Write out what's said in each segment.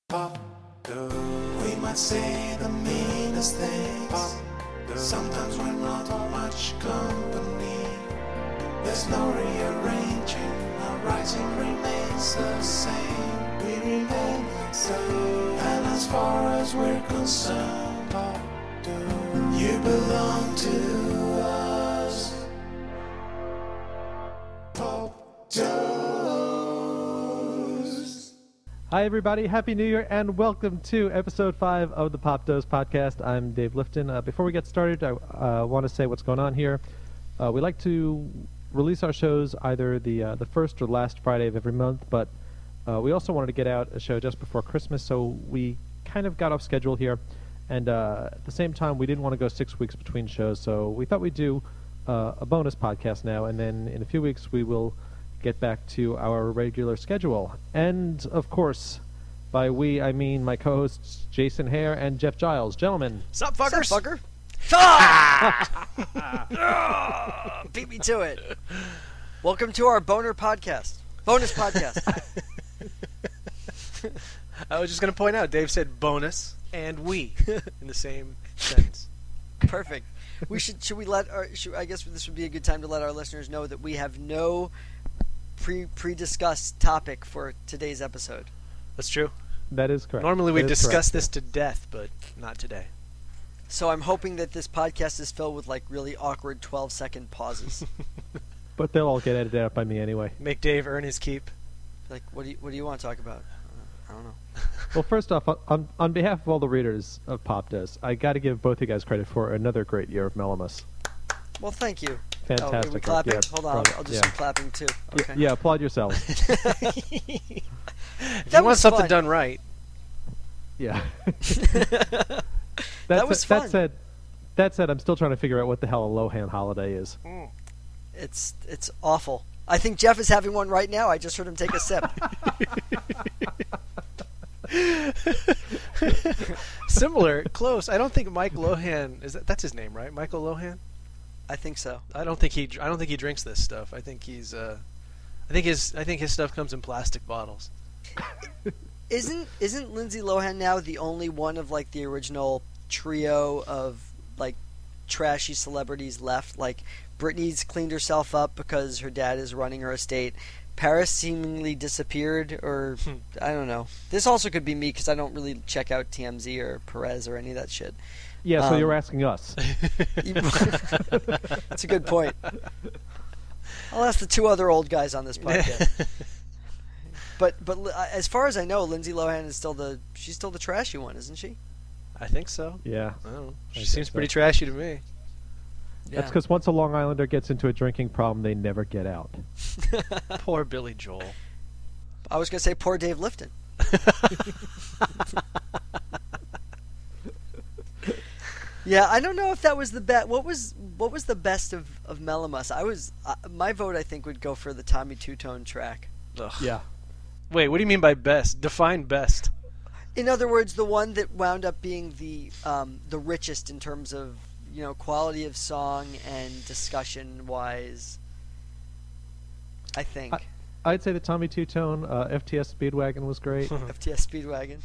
Pop, we might say the meanest things. Pop, sometimes we're not much company. There's no rearranging, our writing remains the same. We remain the same. And as far as we're concerned, Pop, you belong to us. Pop Dose. Hi, everybody. Happy New Year, and welcome to Episode 5 of the Pop Dose Podcast. I'm Dave Lifton. Before we get started, I want to say what's going on here. We like to release our shows either the first or last Friday of every month, but we also wanted to get out a show just before Christmas, so we kind of got off schedule here. And at the same time, we didn't want to go 6 weeks between shows, so we thought we'd do a bonus podcast now, and then in a few weeks we will get back to our regular schedule. And, of course, by we, I mean my co-hosts Jason Hare and Jeff Giles. Gentlemen. Sup, fuckers? Sup, fucker? Ah! Beat me to it. Welcome to our bonus podcast. I was just going to point out, Dave said bonus and we in the same sentence. Perfect. I guess this would be a good time to let our listeners know that we have no pre-discussed topic for today's episode. That's true. That is correct. Normally we That is discuss correct. this to death, but not today. So I'm hoping that this podcast is filled with like really awkward 12-second pauses. But they'll all get edited out by me anyway. Make Dave earn his keep. Like, what do you want to talk about? I don't know. Well, first off, on behalf of all the readers of Pop Dose, I got to give both you guys credit for another great year of Mellowmas. Well, thank you. Fantastic. Oh, are we clapping? Yeah, Hold on, I'll do some clapping too. Okay. Yeah, applaud yourselves. If you That want was something fun. done right, Yeah. That was fun. That said, I'm still trying to figure out what the hell a Lohan holiday is. It's awful. I think Jeff is having one right now. I just heard him take a sip. similar, close. I don't think Mike Lohan that's his name, right? Michael Lohan. I think so. I don't think he drinks this stuff. I think his stuff comes in plastic bottles. Isn't Lindsay Lohan now the only one of like the original trio of like trashy celebrities left? Like Britney's cleaned herself up because her dad is running her estate. Paris seemingly disappeared, or I don't know. This also could be me because I don't really check out TMZ or Perez or any of that shit. Yeah, so you're asking us. That's a good point. I'll ask the two other old guys on this podcast. But as far as I know, Lindsay Lohan is still the trashy one, isn't she? I think so. Yeah. I don't know. She I seems think so. pretty trashy to me. That's because once a Long Islander gets into a drinking problem, they never get out. Poor Billy Joel. I was gonna say poor Dave Lifton. Yeah, I don't know if that was the best. What was the best of Mellowmas? My vote I think would go for the Tommy Two-Tone track. Ugh. Yeah. Wait, what do you mean by best? Define best. In other words, the one that wound up being the richest in terms of quality of song and discussion wise. I think I'd say the Tommy Two-Tone FTS Speedwagon was great. FTS Speedwagon.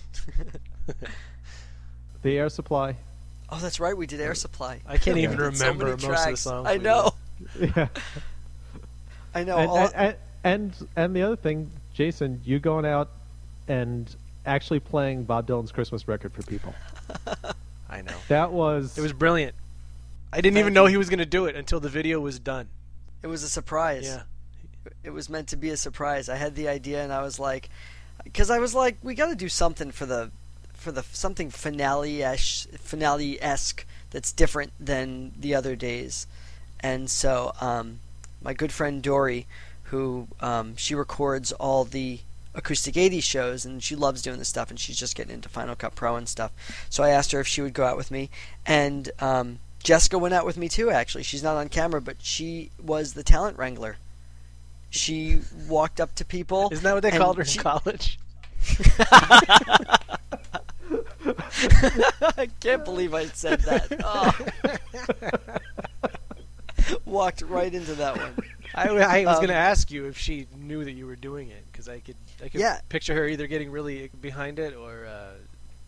The Air Supply. Oh, that's right. We did Air Supply. I can't even We did so remember many most of the tracks. songs. I know. Yeah. I know. And the other thing, Jason, you going out and actually playing Bob Dylan's Christmas record for people. I know. That was... It was brilliant. I didn't even know he was going to do it until the video was done. It was a surprise. Yeah. It was meant to be a surprise. I had the idea, and I was like, because I was like, we got to do something for the something finale-esque that's different than the other days. And so my good friend Dory, who she records all the Acoustic 80s shows, and she loves doing this stuff, and she's just getting into Final Cut Pro and stuff. So I asked her if she would go out with me, and Jessica went out with me too, actually. She's not on camera, but she was the talent wrangler. She walked up to people. Isn't that what they called her in college? I can't believe I said that. Oh. Walked right into that one. I was going to ask you if she knew that you were doing it, because I could Yeah. picture her either getting really behind it or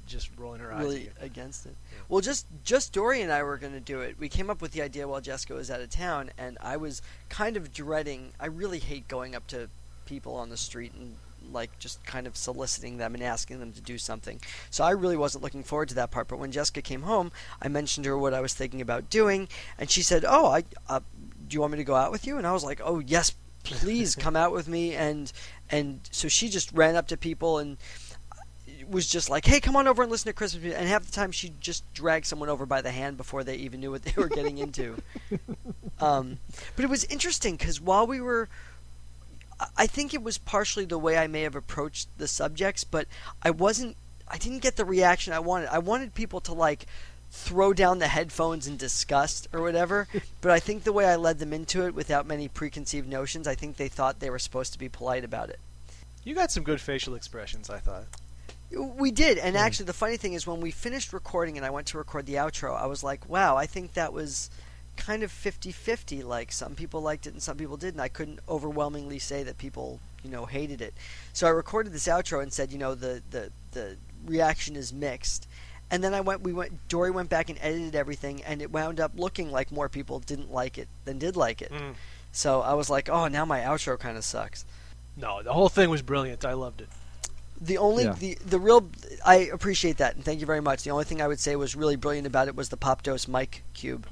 just rolling her eyes. Really At you. against it. Yeah. Well, just Dory and I were going to do it. We came up with the idea while Jessica was out of town, and I was kind of dreading. I really hate going up to people on the street and like just kind of soliciting them and asking them to do something. So I really wasn't looking forward to that part. But when Jessica came home, I mentioned to her what I was thinking about doing, and she said, "Oh, do you want me to go out with you?" And I was like, "Oh yes, please come out with me." And so she just ran up to people and was just like, "Hey, come on over and listen to Christmas music." And half the time she just dragged someone over by the hand before they even knew what they were getting into. But it was interesting because while we were, I think it was partially the way I may have approached the subjects, but I didn't get the reaction I wanted. I wanted people to like throw down the headphones in disgust or whatever, but I think the way I led them into it without many preconceived notions, I think they thought they were supposed to be polite about it. You got some good facial expressions, I thought. We did, and actually the funny thing is when we finished recording and I went to record the outro, I was like, wow, I think that was kind of 50-50. Like, some people liked it and some people didn't. I couldn't overwhelmingly say that people, hated it. So I recorded this outro and said, the reaction is mixed. And then Dory went back and edited everything, and it wound up looking like more people didn't like it than did like it. So I was like, oh, now my outro kind of sucks. No, the whole thing was brilliant. I loved it. The real, I appreciate that, and thank you very much. The only thing I would say was really brilliant about it was the Pop Dose mic cube.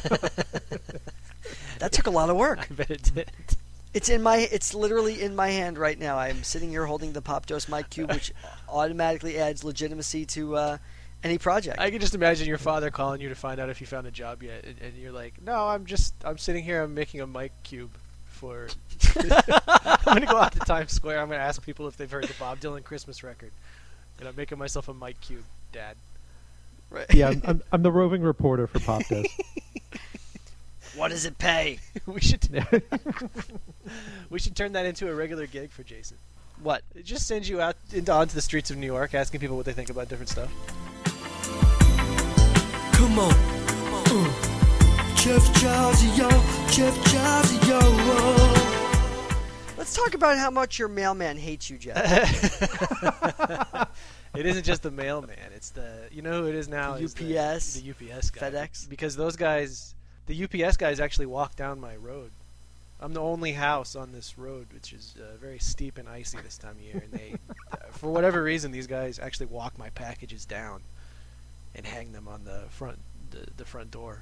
That took a lot of work. I bet it did. It's literally in my hand right now. I'm sitting here holding the Pop Dose mic cube, which automatically adds legitimacy to any project. I can just imagine your father calling you to find out if you found a job yet, and you're like, "No, I'm sitting here. I'm making a mic cube for." I'm gonna go out to Times Square. I'm gonna ask people if they've heard the Bob Dylan Christmas record, and I'm making myself a mic cube, Dad. Right. Yeah, I'm the roving reporter for Pop Dose. What does it pay? we should turn that into a regular gig for Jason. What? It just sends you out onto the streets of New York, asking people what they think about different stuff. Come on. Jeff Jazzy, yo. Jeff Jazzy, yo. Let's talk about how much your mailman hates you, Jeff. It isn't just the mailman. It's you know who it is now? The is UPS. The UPS guy. FedEx. Because those guys, the UPS guys actually walk down my road. I'm the only house on this road, which is very steep and icy this time of year. And they, for whatever reason, these guys actually walk my packages down and hang them on the front door.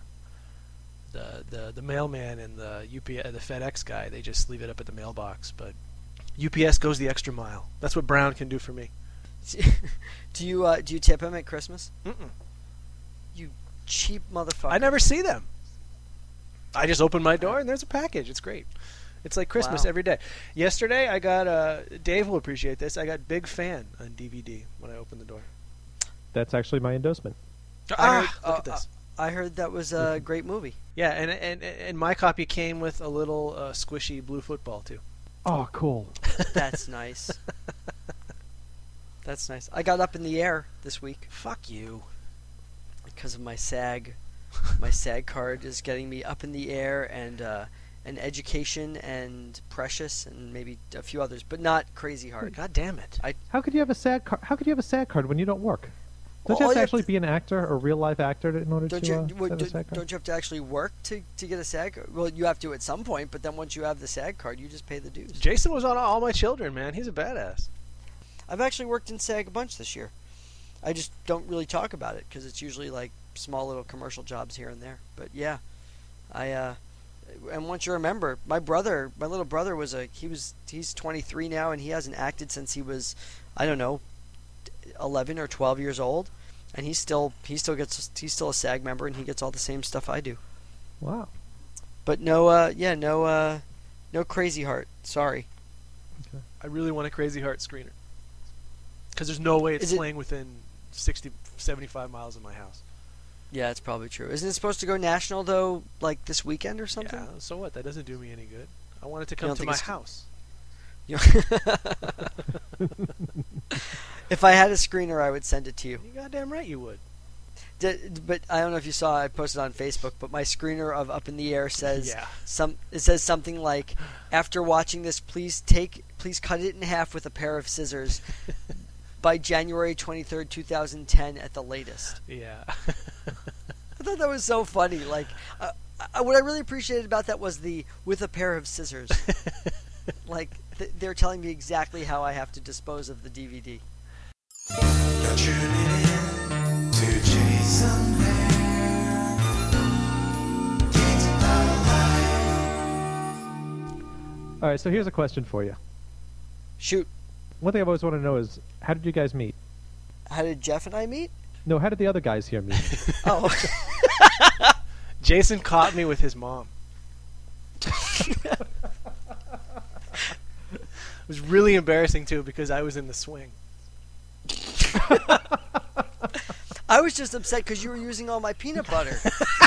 The mailman and the FedEx guy, they just leave it up at the mailbox. But UPS goes the extra mile. That's what Brown can do for me. Do you tip him at Christmas? Mm-mm. You cheap motherfucker. I never see them. I just open my door and there's a package. It's great. It's like Christmas Wow. every day. Yesterday I got Dave will appreciate this. I got Big Fan on DVD when I opened the door. That's actually my endorsement. Look at this. I heard that was a great movie. Yeah, and my copy came with a little squishy blue football too. Oh, cool. That's nice. That's nice. I got Up in the Air this week Fuck you. because of my SAG. My SAG card is getting me Up in the Air and Education and Precious and maybe a few others, but not Crazy Heart. God damn it. How could you have a SAG card? How could you have a SAG card when you don't work? Don't Well, you all have to you have actually to- be an actor, a real life actor, in order Don't to you have a SAG card? don't you have to actually work to get a SAG card? Well, you have to at some point, but then once you have the SAG card, you just pay the dues. Jason was on All My Children, man. He's a badass. I've actually worked in SAG a bunch this year. I just don't really talk about it because it's usually like small little commercial jobs here and there. But yeah, and once you remember, my little brother he's 23 now and he hasn't acted since he was, I don't know, 11 or 12 years old, and he's still a SAG member and he gets all the same stuff I do. Wow. But no Crazy Heart. Sorry. I really want a Crazy Heart screener. Because there's no way it's Is it- playing within 60, 75 miles of my house. Yeah, it's probably true. Isn't it supposed to go national though, like this weekend or something? Yeah, so what? That doesn't do me any good. I want it to You come don't to think my it's- house. If I had a screener, I would send it to you. You goddamn right you would. But I don't know if you saw. I posted on Facebook. But my screener of Up in the Air says Yeah. It says something like, "After watching this, please cut it in half with a pair of scissors. by January 23rd, 2010 at the latest. Yeah. I thought that was so funny. Like, what I really appreciated about that was the with a pair of scissors. Like, they're telling me exactly how I have to dispose of the DVD. You're tuning in to Jason Hare. Digital Life. All right, so here's a question for you. Shoot. One thing I've always wanted to know is, how did you guys meet? How did Jeff and I meet? No, how did the other guys here meet? Oh. Jason caught me with his mom. It was really embarrassing, too, because I was in the swing. I was just upset because you were using all my peanut butter.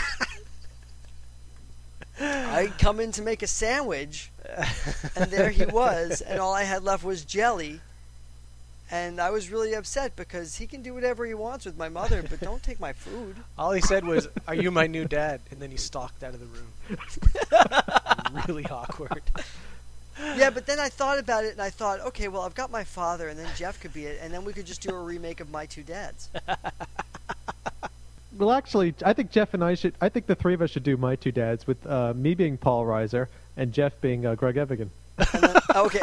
I come in to make a sandwich, and there he was, and all I had left was jelly. And I was really upset because he can do whatever he wants with my mother, but don't take my food. All he said was, "Are you my new dad?" And then he stalked out of the room. Really awkward. Yeah, but then I thought about it, and I thought, okay, well, I've got my father, and then Jeff could be it, and then we could just do a remake of My Two Dads. Well, actually, I think Jeff and I should. I think the three of us should do My Two Dads with me being Paul Reiser and Jeff being Greg Evigan. And then, okay.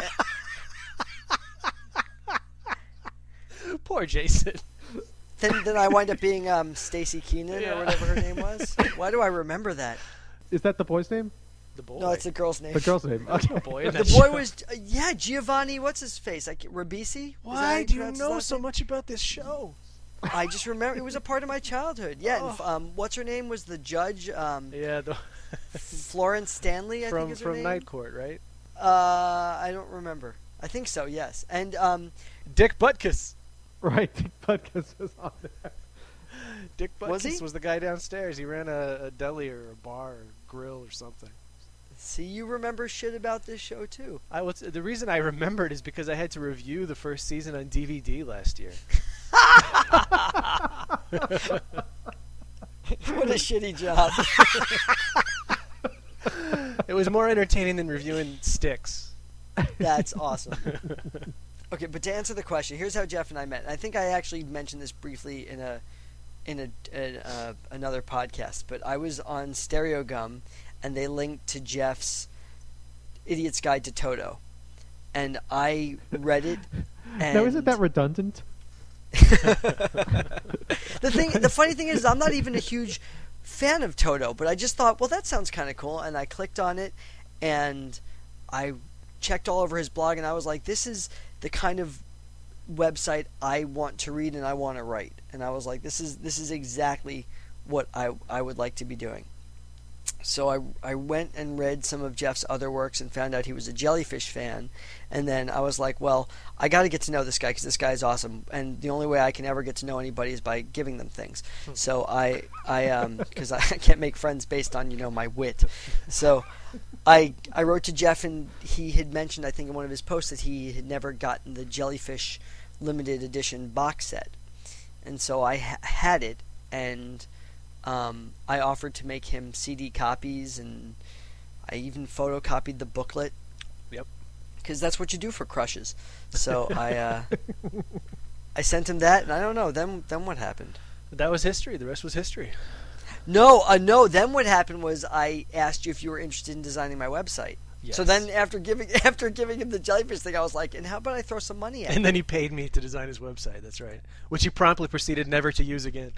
Poor Jason. Then I wind up being Stacy Keenan or whatever her name was. Why do I remember that? Is that the boy's name? The boy. No, it's the girl's name. The girl's name. Okay. The boy in The that boy show. was Giovanni. What's his face? Like Ribisi? Why do you know so much about this show? I just remember it was a part of my childhood. Yeah, and, what's her name was the judge? Yeah, Florence Stanley, I think is her from name. Night Court, right? I don't remember. I think so. Yes, and Dick Butkus. Right, Dick Butkus was on there. Dick Was he? Butkus was the guy downstairs. He ran a deli or a bar or grill or something. see, you remember shit about this show too. The reason I remembered is because I had to review the first season on DVD last year. What a shitty job. It was more entertaining than reviewing Sticks. That's awesome. Okay, but to answer the question, here's how Jeff and I met. And I think I actually mentioned this briefly in another podcast, but I was on Stereo Gum, and they linked to Jeff's Idiot's Guide to Toto, and I read it. And Now, isn't that redundant? The funny thing is, I'm not even a huge fan of Toto, but I just thought, well, that sounds kind of cool, and I clicked on it, and I checked all over his blog, and I was like, this is the kind of website I want to read and I want to write. And I was like, this is exactly what I would like to be doing. So I went and read some of Jeff's other works and found out he was a Jellyfish fan. And then I was like, well, I got to get to know this guy because this guy is awesome. And the only way I can ever get to know anybody is by giving them things. So I because I can't make friends based on, my wit. So I wrote to Jeff, and he had mentioned, I think in one of his posts, that he had never gotten the Jellyfish limited edition box set. And so I had it, and I offered to make him CD copies, and I even photocopied the booklet. Yep. Because that's what you do for crushes. So I sent him that, and I don't know. Then what happened? That was history. The rest was history. No. Then what happened was I asked you if you were interested in designing my website. Yes. So then after giving him the Jellyfish thing, I was like, and how about I throw some money at And it? then he paid me to design his website. That's right. Which he promptly proceeded never to use again.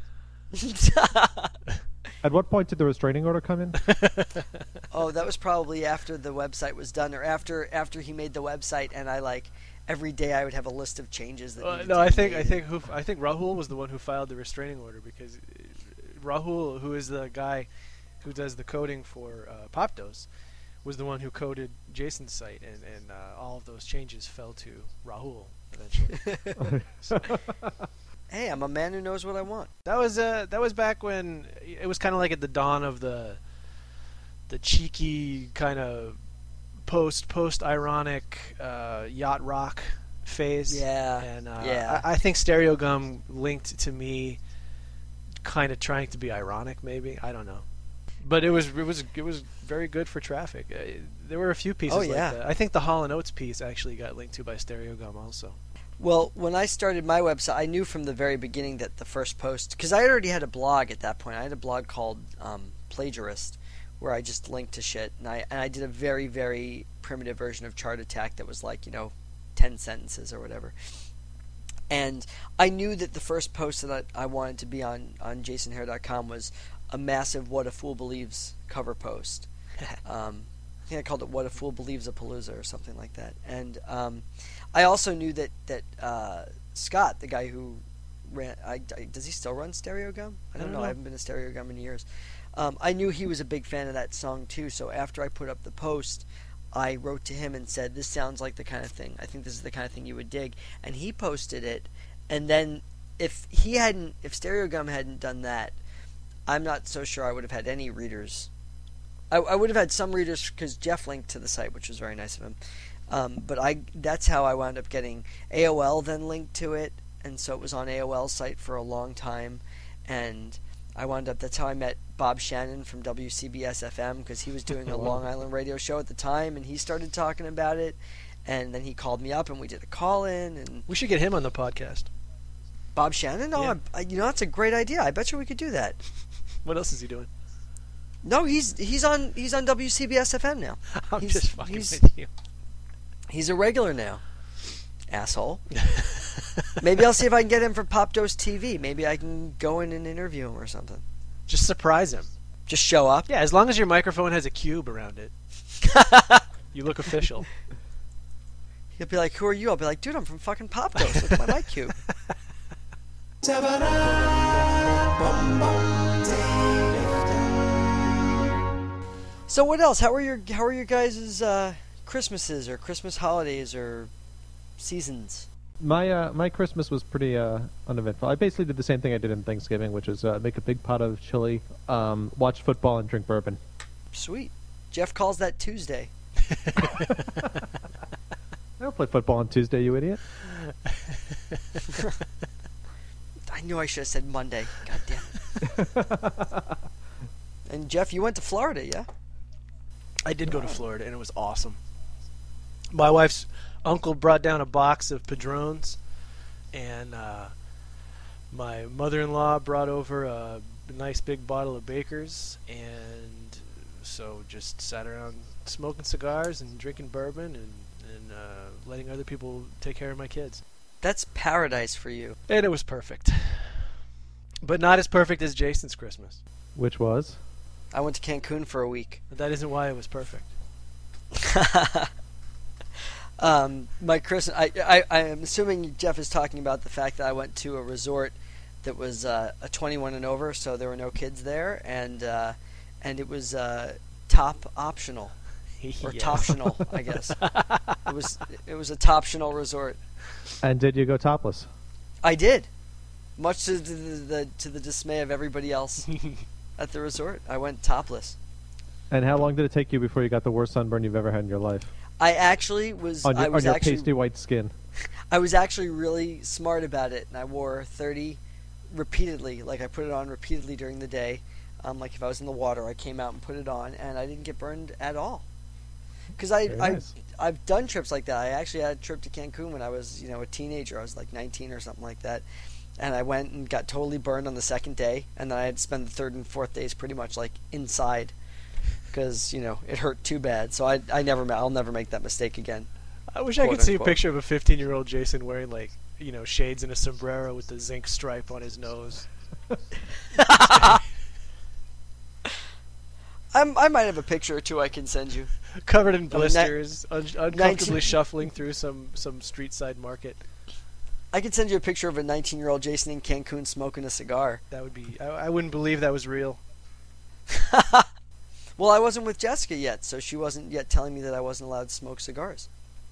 At what point did the restraining order come in? Oh, that was probably after the website was done, or after he made the website, and I every day I would have a list of changes that. needed No, to I be think made. Rahul was the one who filed the restraining order, because Rahul, who is the guy who does the coding for Popdose, was the one who coded Jason's site, and all of those changes fell to Rahul eventually. So, Hey, I'm a man who knows what I want. that was back when it was kind of like at the dawn of the cheeky kind of post ironic yacht rock phase. Yeah. And yeah. I think Stereo Gum linked to me kind of trying to be ironic, maybe. I don't know. But it was very good for traffic. There were a few pieces Oh, like yeah. that. I think the Hall & Oates piece actually got linked to by Stereo Gum also. Well, when I started my website, I knew from the very beginning that the first post, because I already had a blog at that point. I had a blog called Plagiarist, where I just linked to shit, and I did a very, very primitive version of Chart Attack that was like, 10 sentences or whatever. And I knew that the first post that I wanted to be on jasonhare.com was a massive What a Fool Believes cover post. I think I called it What a Fool Believes a Palooza or something like that. And I also knew that Scott, the guy who ran, does he still run Stereo Gum? I don't know. I haven't been to Stereo Gum in years. I knew he was a big fan of that song too, so after I put up the post, I wrote to him and said, this sounds like the kind of thing, I think this is the kind of thing you would dig. And he posted it, and then if Stereo Gum hadn't done that, I'm not so sure I would have had any readers. I would have had some readers because Jeff linked to the site, which was very nice of him. But that's how I wound up getting AOL then linked to it, and so it was on AOL's site for a long time, and that's how I met Bob Shannon from WCBS FM, because he was doing a Long Island radio show at the time, and he started talking about it, and then he called me up and we did a call-in. And we should get him on the podcast. Bob Shannon? Oh, yeah. That's a great idea. I bet you we could do that. What else is he doing? No, he's on WCBS FM now. I'm just fucking with you. He's a regular now. Asshole. Maybe I'll see if I can get him for Pop Dose TV. Maybe I can go in and interview him or something. Just surprise him. Just show up? Yeah, as long as your microphone has a cube around it. You look official. He'll be like, who are you? I'll be like, dude, I'm from fucking Pop Dose. Look at my mic cube. So what else? How are your guys' Christmases or Christmas holidays or seasons? My Christmas was pretty uneventful. I basically did the same thing I did in Thanksgiving, which is make a big pot of chili, watch football, and drink bourbon. Sweet. Jeff calls that Tuesday. I don't play football on Tuesday, you idiot. I knew I should have said Monday. God damn it. And Jeff, you went to Florida, yeah? I did go to Florida, and it was awesome. My wife's uncle brought down a box of Padrones, and my mother-in-law brought over a nice big bottle of Baker's, and so just sat around smoking cigars and drinking bourbon and letting other people take care of my kids. That's paradise for you. And it was perfect. But not as perfect as Jason's Christmas. Which was? I went to Cancun for a week. But that isn't why it was perfect. My Christmas, I am assuming Jeff is talking about the fact that I went to a resort that was a 21 and over, so there were no kids there, and it was top optional. Or Yes. toptional, I guess. It was a toptional resort. And did you go topless? I did, much to the dismay of everybody else at the resort. I went topless. And how long did it take you before you got the worst sunburn you've ever had in your life? I actually was. On I was your actually, pasty white skin. I was actually really smart about it, and I wore 30 repeatedly. Like I put it on repeatedly during the day. Like if I was in the water, I came out and put it on, and I didn't get burned at all. Because Nice. I've done trips like that. I actually had a trip to Cancun when I was a teenager. I was like 19 or something like that, and I went and got totally burned on the second day, and then I had to spend the third and fourth days pretty much like inside because it hurt too bad. So I'll never make that mistake again. I wish I could see a picture of a 15-year-old Jason wearing shades and a sombrero with the zinc stripe on his nose. I might have a picture or two I can send you. Covered in blisters, uncomfortably shuffling through some street side market. I could send you a picture of a 19-year-old Jason in Cancun smoking a cigar. That would be. I wouldn't believe that was real. Well, I wasn't with Jessica yet, so she wasn't yet telling me that I wasn't allowed to smoke cigars.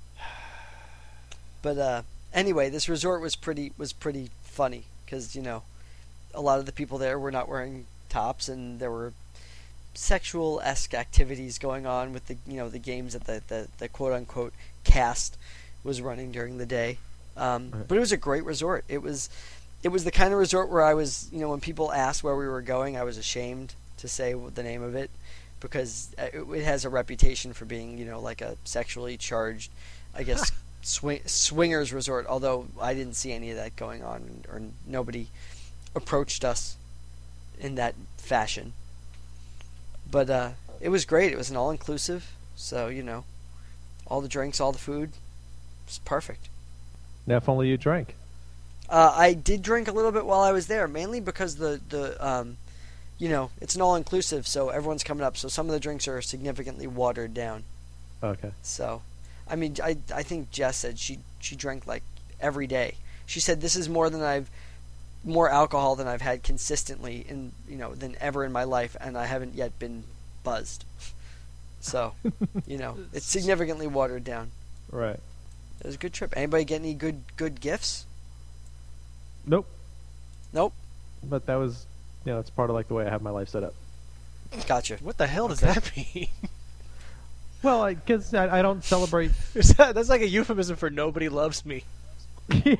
But anyway, this resort was pretty funny because a lot of the people there were not wearing tops, and there were sexual-esque activities going on with the games that the quote-unquote cast was running during the day. But it was a great resort. It was the kind of resort where I was, when people asked where we were going, I was ashamed to say the name of it because it has a reputation for being, like a sexually charged, I guess, swingers resort. Although I didn't see any of that going on, or nobody approached us in that fashion. But it was great. It was an all-inclusive, so all the drinks, all the food, it's perfect. Now, if only you drank. I did drink a little bit while I was there, mainly because the it's an all-inclusive, so everyone's coming up. So some of the drinks are significantly watered down. Okay. So, I mean, I think Jess said she drank like every day. She said this is more alcohol than I've had consistently than ever in my life, and I haven't yet been buzzed. So, it's significantly watered down. Right. It was a good trip. Anybody get any good gifts? Nope. But that was, it's part of like the way I have my life set up. Gotcha. What the hell does that mean? Well, I guess I don't celebrate. That's like a euphemism for nobody loves me. Yeah.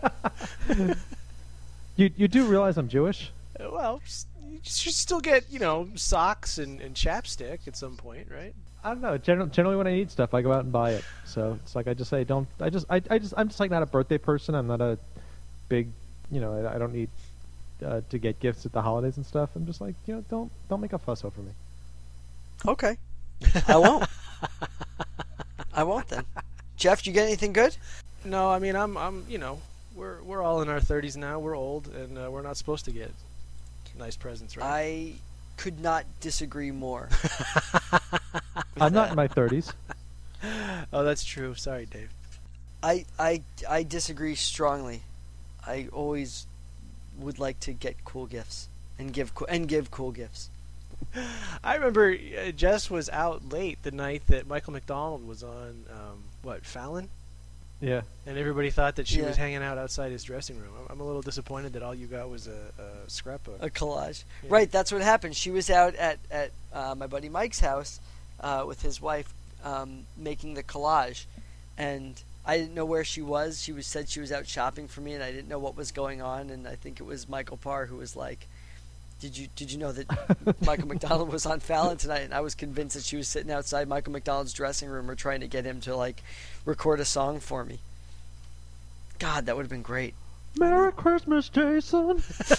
You do realize I'm Jewish? Well, you should still get socks and chapstick at some point, right? I don't know. Generally, when I need stuff, I go out and buy it. So it's like I just say, don't. I'm just like not a birthday person. I'm not a big, I don't need to get gifts at the holidays and stuff. I'm just like, don't make a fuss over me. Okay, I won't. I won't then. Jeff, you get anything good? No, I mean I'm we're all in our 30s now. We're old, and we're not supposed to get nice presents, right? I could not disagree more. I'm not in my 30s. Oh, that's true. Sorry, Dave. I disagree strongly. I always would like to get cool gifts and give cool gifts. I remember Jess was out late the night that Michael McDonald was on Fallon? Yeah. And everybody thought that she was hanging out outside his dressing room. I'm a little disappointed that all you got was a scrapbook. A collage. Yeah. Right, that's what happened. She was out at my buddy Mike's house with his wife making the collage. And I didn't know where she was. She said she was out shopping for me, and I didn't know what was going on. And I think it was Michael Parr who was like, Did you know that Michael McDonald was on Fallon tonight? And I was convinced that she was sitting outside Michael McDonald's dressing room or trying to get him to like record a song for me. God, that would have been great. Merry Christmas, Jason.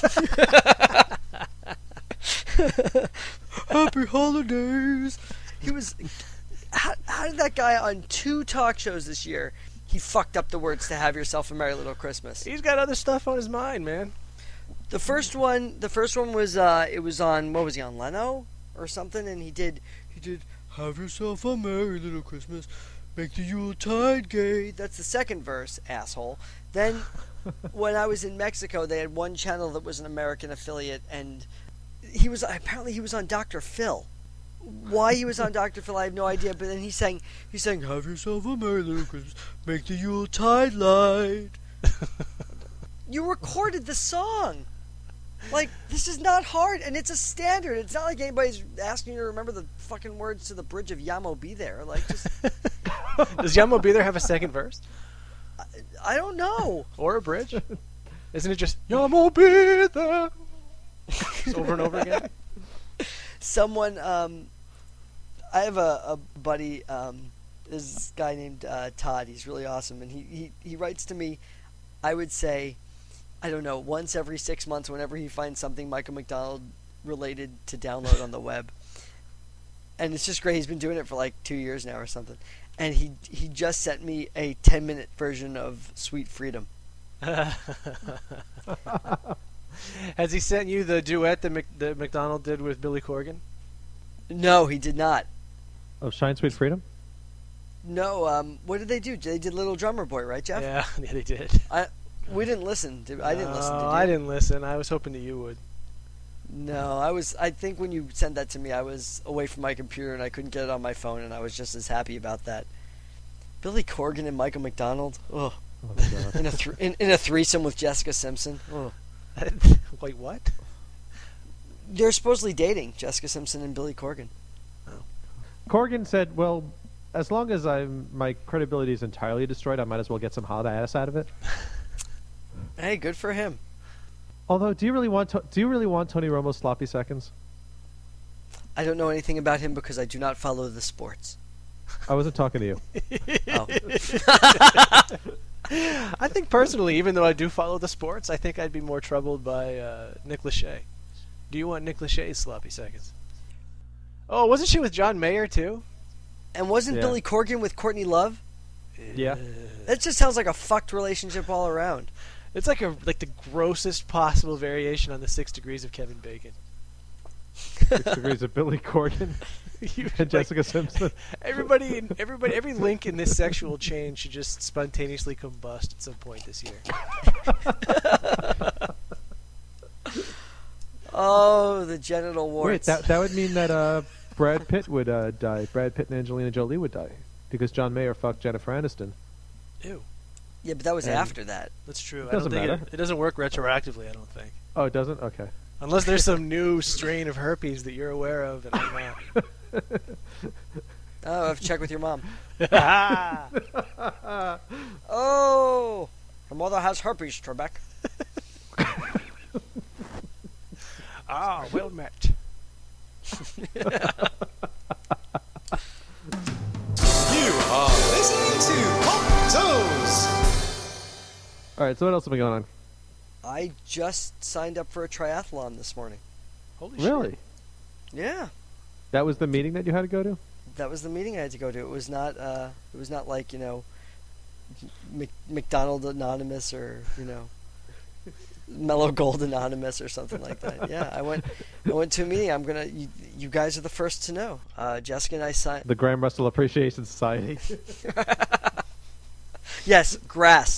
Happy holidays. He was. How did that guy on 2 talk shows this year? He fucked up the words to "Have Yourself a Merry Little Christmas." He's got other stuff on his mind, man. The first one was it was on, what was he on, Leno or something, and he did "Have Yourself a Merry Little Christmas, make the Yuletide gay." That's the second verse, asshole. Then when I was in Mexico, they had one channel that was an American affiliate, and he was on Dr. Phil. Why he was on Dr. Phil, I have no idea. But then he sang, "Have yourself a merry little Christmas, make the Yuletide light." You recorded the song. Like, this is not hard, and it's a standard. It's not like anybody's asking you to remember the fucking words to the bridge of Yamo Be There. Like, just Does Yamo Be There have a second verse? I don't know. Or a bridge? Isn't it just Yamo Be There? Just over and over again? Someone, I have a buddy, this guy named Todd. He's really awesome, and he writes to me, I would say, I don't know, once every 6 months whenever he finds something Michael McDonald related to download on the web. And it's just great. He's been doing it for like 2 years now or something. And he just sent me a 10-minute version of Sweet Freedom. Has he sent you the duet that McDonald did with Billy Corgan? No, he did not. Oh, Shine Sweet Freedom? No, what did they do? They did Little Drummer Boy, right, Jeff? Yeah, they did. We didn't listen. I didn't listen. Did you? I didn't listen. I was hoping that you would. No, I think when you sent that to me, I was away from my computer and I couldn't get it on my phone, and I was just as happy about that. Billy Corgan and Michael McDonald. Ugh. Oh, my God. in a threesome with Jessica Simpson. Ugh. Wait, what? They're supposedly dating, Jessica Simpson and Billy Corgan. Oh. Corgan said, well, as long as my credibility is entirely destroyed, I might as well get some hot ass out of it. Hey, good for him. Although, do you really want Tony Romo's sloppy seconds? I don't know anything about him because I do not follow the sports. I wasn't talking to you. Oh. I think personally, even though I do follow the sports, I think I'd be more troubled by Nick Lachey. Do you want Nick Lachey's sloppy seconds? Oh, wasn't she with John Mayer too? And wasn't Yeah. Billy Corgan with Courtney Love? Yeah. That just sounds like a fucked relationship all around. It's like the grossest possible variation on the 6 degrees of Kevin Bacon. 6 degrees of Billy Corgan You- and like, Jessica Simpson. every link in this sexual chain should just spontaneously combust at some point this year. Oh, the genital warts. Wait, that would mean that Brad Pitt would die. Brad Pitt and Angelina Jolie would die because John Mayer fucked Jennifer Aniston. Ew, Yeah, but that was And- after that. that's true. It I don't doesn't think matter. it doesn't work retroactively. I don't think, Oh, it doesn't? Okay. unless there's some new strain of herpes that you're aware of, and I'm Oh, I have to check with your mom. not. Oh, her mother has herpes, Trebek. Ah, well met. You are listening to Pop Toes. All right, so what else have we going on? I just signed up for a triathlon this morning. Holy Really? shit. Yeah, That was the meeting that you had to go to? that was the meeting I had to go to. It was not like, you know, McDonald Anonymous or, you know, Mellow Gold Anonymous or something like that. Yeah, I went to a meeting. You guys are the first to know. Jessica and I signed. The Graham Russell Appreciation Society. Yes, grass.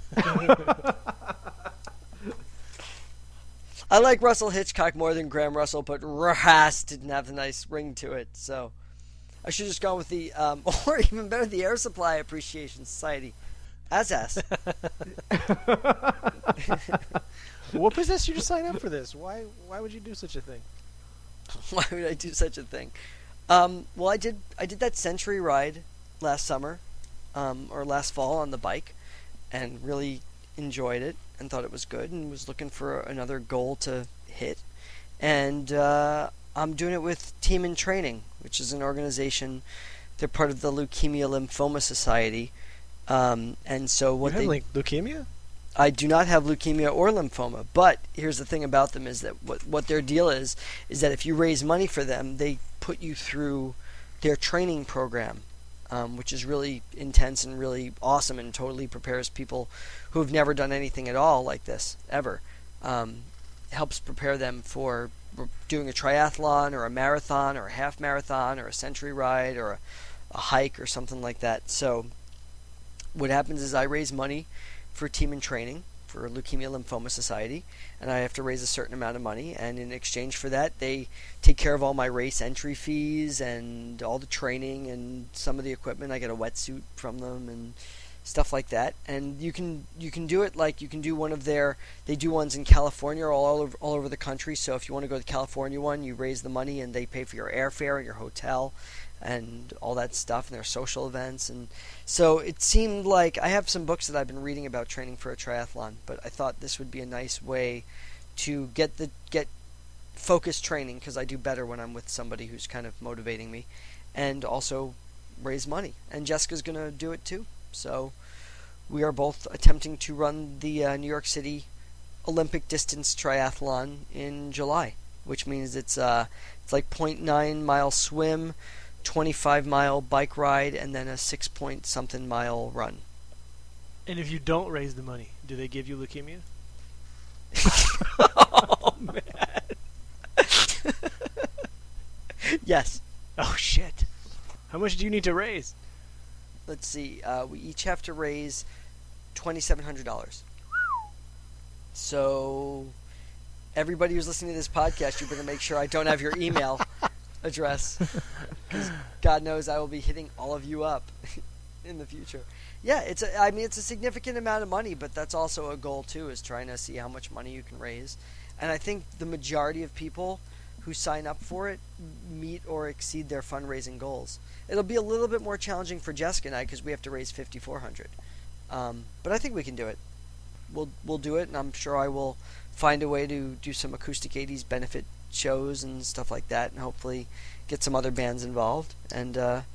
I like Russell Hitchcock more than Graham Russell, but grass didn't have the nice ring to it, so I should just go with the, or even better, the Air Supply Appreciation Society. ASAS. What possessed you to sign up for this? Why would you do such a thing? Why would I do such a thing? Well, I did that Century ride last summer, or last fall on the bike, and really enjoyed it and thought it was good and was looking for another goal to hit. And I'm doing it with Team in Training, which is an organization. They're part of the Leukemia Lymphoma Society. And so what You have they like leukemia? I do not have leukemia or lymphoma, but here's the thing about them is that what their deal is that if you raise money for them, they put you through their training program, which is really intense and really awesome and totally prepares people who have never done anything at all like this, ever. Helps prepare them for doing a triathlon or a marathon or a half marathon or a century ride or a hike or something like that. So what happens is I raise money for Team in Training for Leukemia Lymphoma Society, and I have to raise a certain amount of money, and in exchange for that they take care of all my race entry fees and all the training and some of the equipment. I get a wetsuit from them and stuff like that. And you can do it like you can do one of they do ones in California or all over the country. So if you want to go to the California one, you raise the money and they pay for your airfare and your hotel and all that stuff and their social events. And so it seemed like I have some books that I've been reading about training for a triathlon, but I thought this would be a nice way to get focused training, because I do better when I'm with somebody who's kind of motivating me, and also raise money. And Jessica's going to do it too. So we are both attempting to run the New York City Olympic distance triathlon in July, which means it's like 0.9 mile swim, 25-mile bike ride, and then a 6-point-something mile run. And if you don't raise the money, do they give you leukemia? Oh, man. Yes. Oh shit! How much do you need to raise? Let's see. We each have to raise $2,700. So everybody who's listening to this podcast, you better make sure I don't have your email address, because God knows I will be hitting all of you up in the future. Yeah, it's a significant amount of money, but that's also a goal too, is trying to see how much money you can raise. And I think the majority of people who sign up for it meet or exceed their fundraising goals. It'll be a little bit more challenging for Jessica and I, because we have to raise $5,400. But I think we can do it. We'll do it, and I'm sure I will find a way to do some Acoustic 80s benefit shows and stuff like that, and hopefully get some other bands involved. And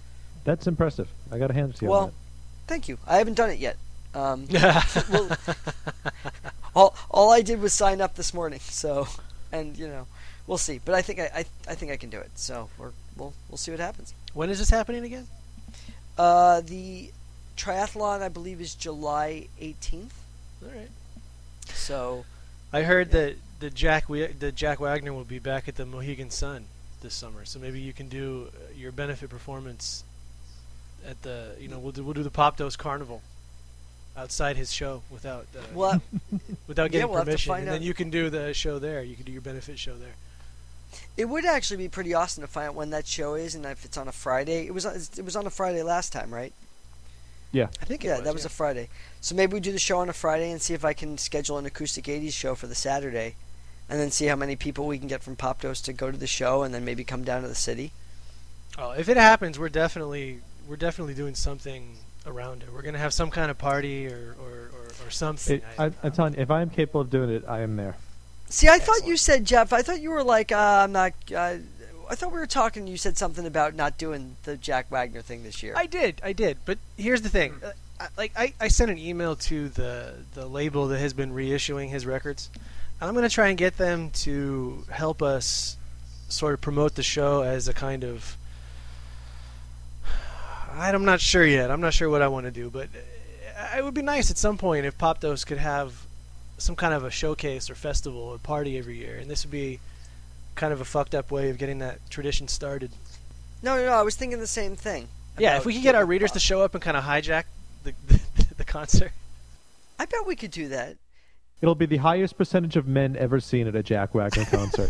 That's impressive. I got to hand it to you. Well, on thank you. I haven't done it yet. Well, all I did was sign up this morning. So, and we'll see. But I think I think I can do it. So we'll see what happens. When is this happening again? The triathlon, I believe, is July 18th. All right. So I heard that Jack Wagner will be back at the Mohegan Sun this summer. So maybe you can do your benefit performance at the we'll do the Pop Dose Carnival outside his show without getting we'll have to permission, find and out. then you can do the show there. You can do your benefit show there. it would actually be pretty awesome to find out when that show is and if it's on a Friday. It was on a Friday last time, right? Yeah. I think That was a Friday. So maybe we do the show on a Friday and see if I can schedule an Acoustic 80s show for the Saturday, and then see how many people we can get from Pop Dose to go to the show, and then maybe come down to the city. Oh, if it happens, we're definitely doing something around it. We're gonna have some kind of party or something. I'm telling you, if I am capable of doing it, I am there. See, I thought Excellent. you said, Jeff, I thought you were like, I'm not. I thought we were talking. You said something about not doing the Jack Wagner thing this year. I did. But here's the thing. I sent an email to the label that has been reissuing his records. And I'm going to try and get them to help us sort of promote the show as a kind of... I'm not sure yet. I'm not sure what I want to do. But it would be nice at some point if Pop Dose could have some kind of a showcase or festival or party every year. And this would be kind of a fucked up way of getting that tradition started. No, I was thinking the same thing. Yeah, about if we could get our getting readers to Pop- show up and kind of hijack the concert. I bet we could do that. It'll be the highest percentage of men ever seen at a Jack Wagner concert.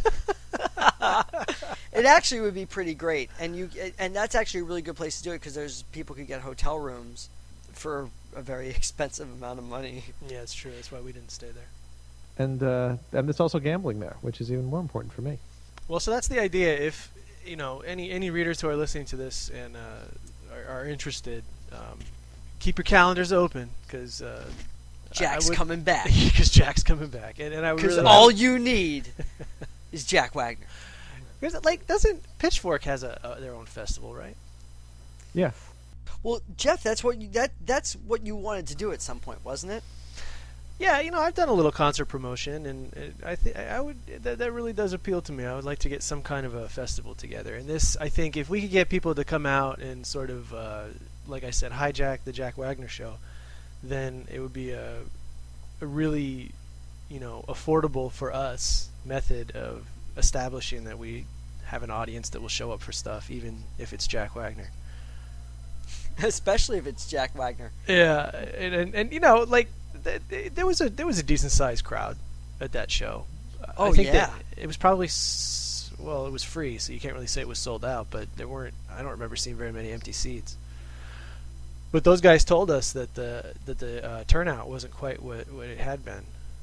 It actually would be pretty great, and that's actually a really good place to do it because there's people could get hotel rooms for a very expensive amount of money. Yeah, it's true. That's why we didn't stay there. And there's also gambling there, which is even more important for me. Well, so that's the idea. If any readers who are listening to this and are interested, keep your calendars open because Jack's coming back. Because Jack's coming back, and I would Because really all you need is Jack Wagner. because doesn't Pitchfork has their own festival, right? Yeah. Well, Jeff, that's what you wanted to do at some point, wasn't it? Yeah, I've done a little concert promotion, and I think I would. That really does appeal to me. I would like to get some kind of a festival together, and this, I think, if we could get people to come out and sort of, like I said, hijack the Jack Wagner show, then it would be a really, affordable for us method of establishing that we have an audience that will show up for stuff, even if it's Jack Wagner. Especially if it's Jack Wagner. Yeah, and there was a decent sized crowd at that show. Oh, I think yeah. that it was probably it was free, so you can't really say it was sold out. But there weren't. I don't remember seeing very many empty seats. But those guys told us that the turnout wasn't quite what it had been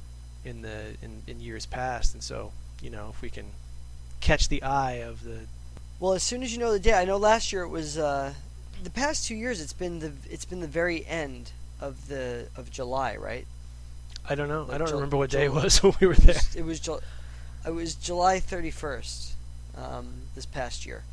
in years past, and so if we can catch the eye of the Well, as soon as you know the day, I know last year it was. The past 2 years, it's been the very end of July, right? I don't know. Like I don't Jul- remember what day it Jul- was when we were there. It was July 31st this past year,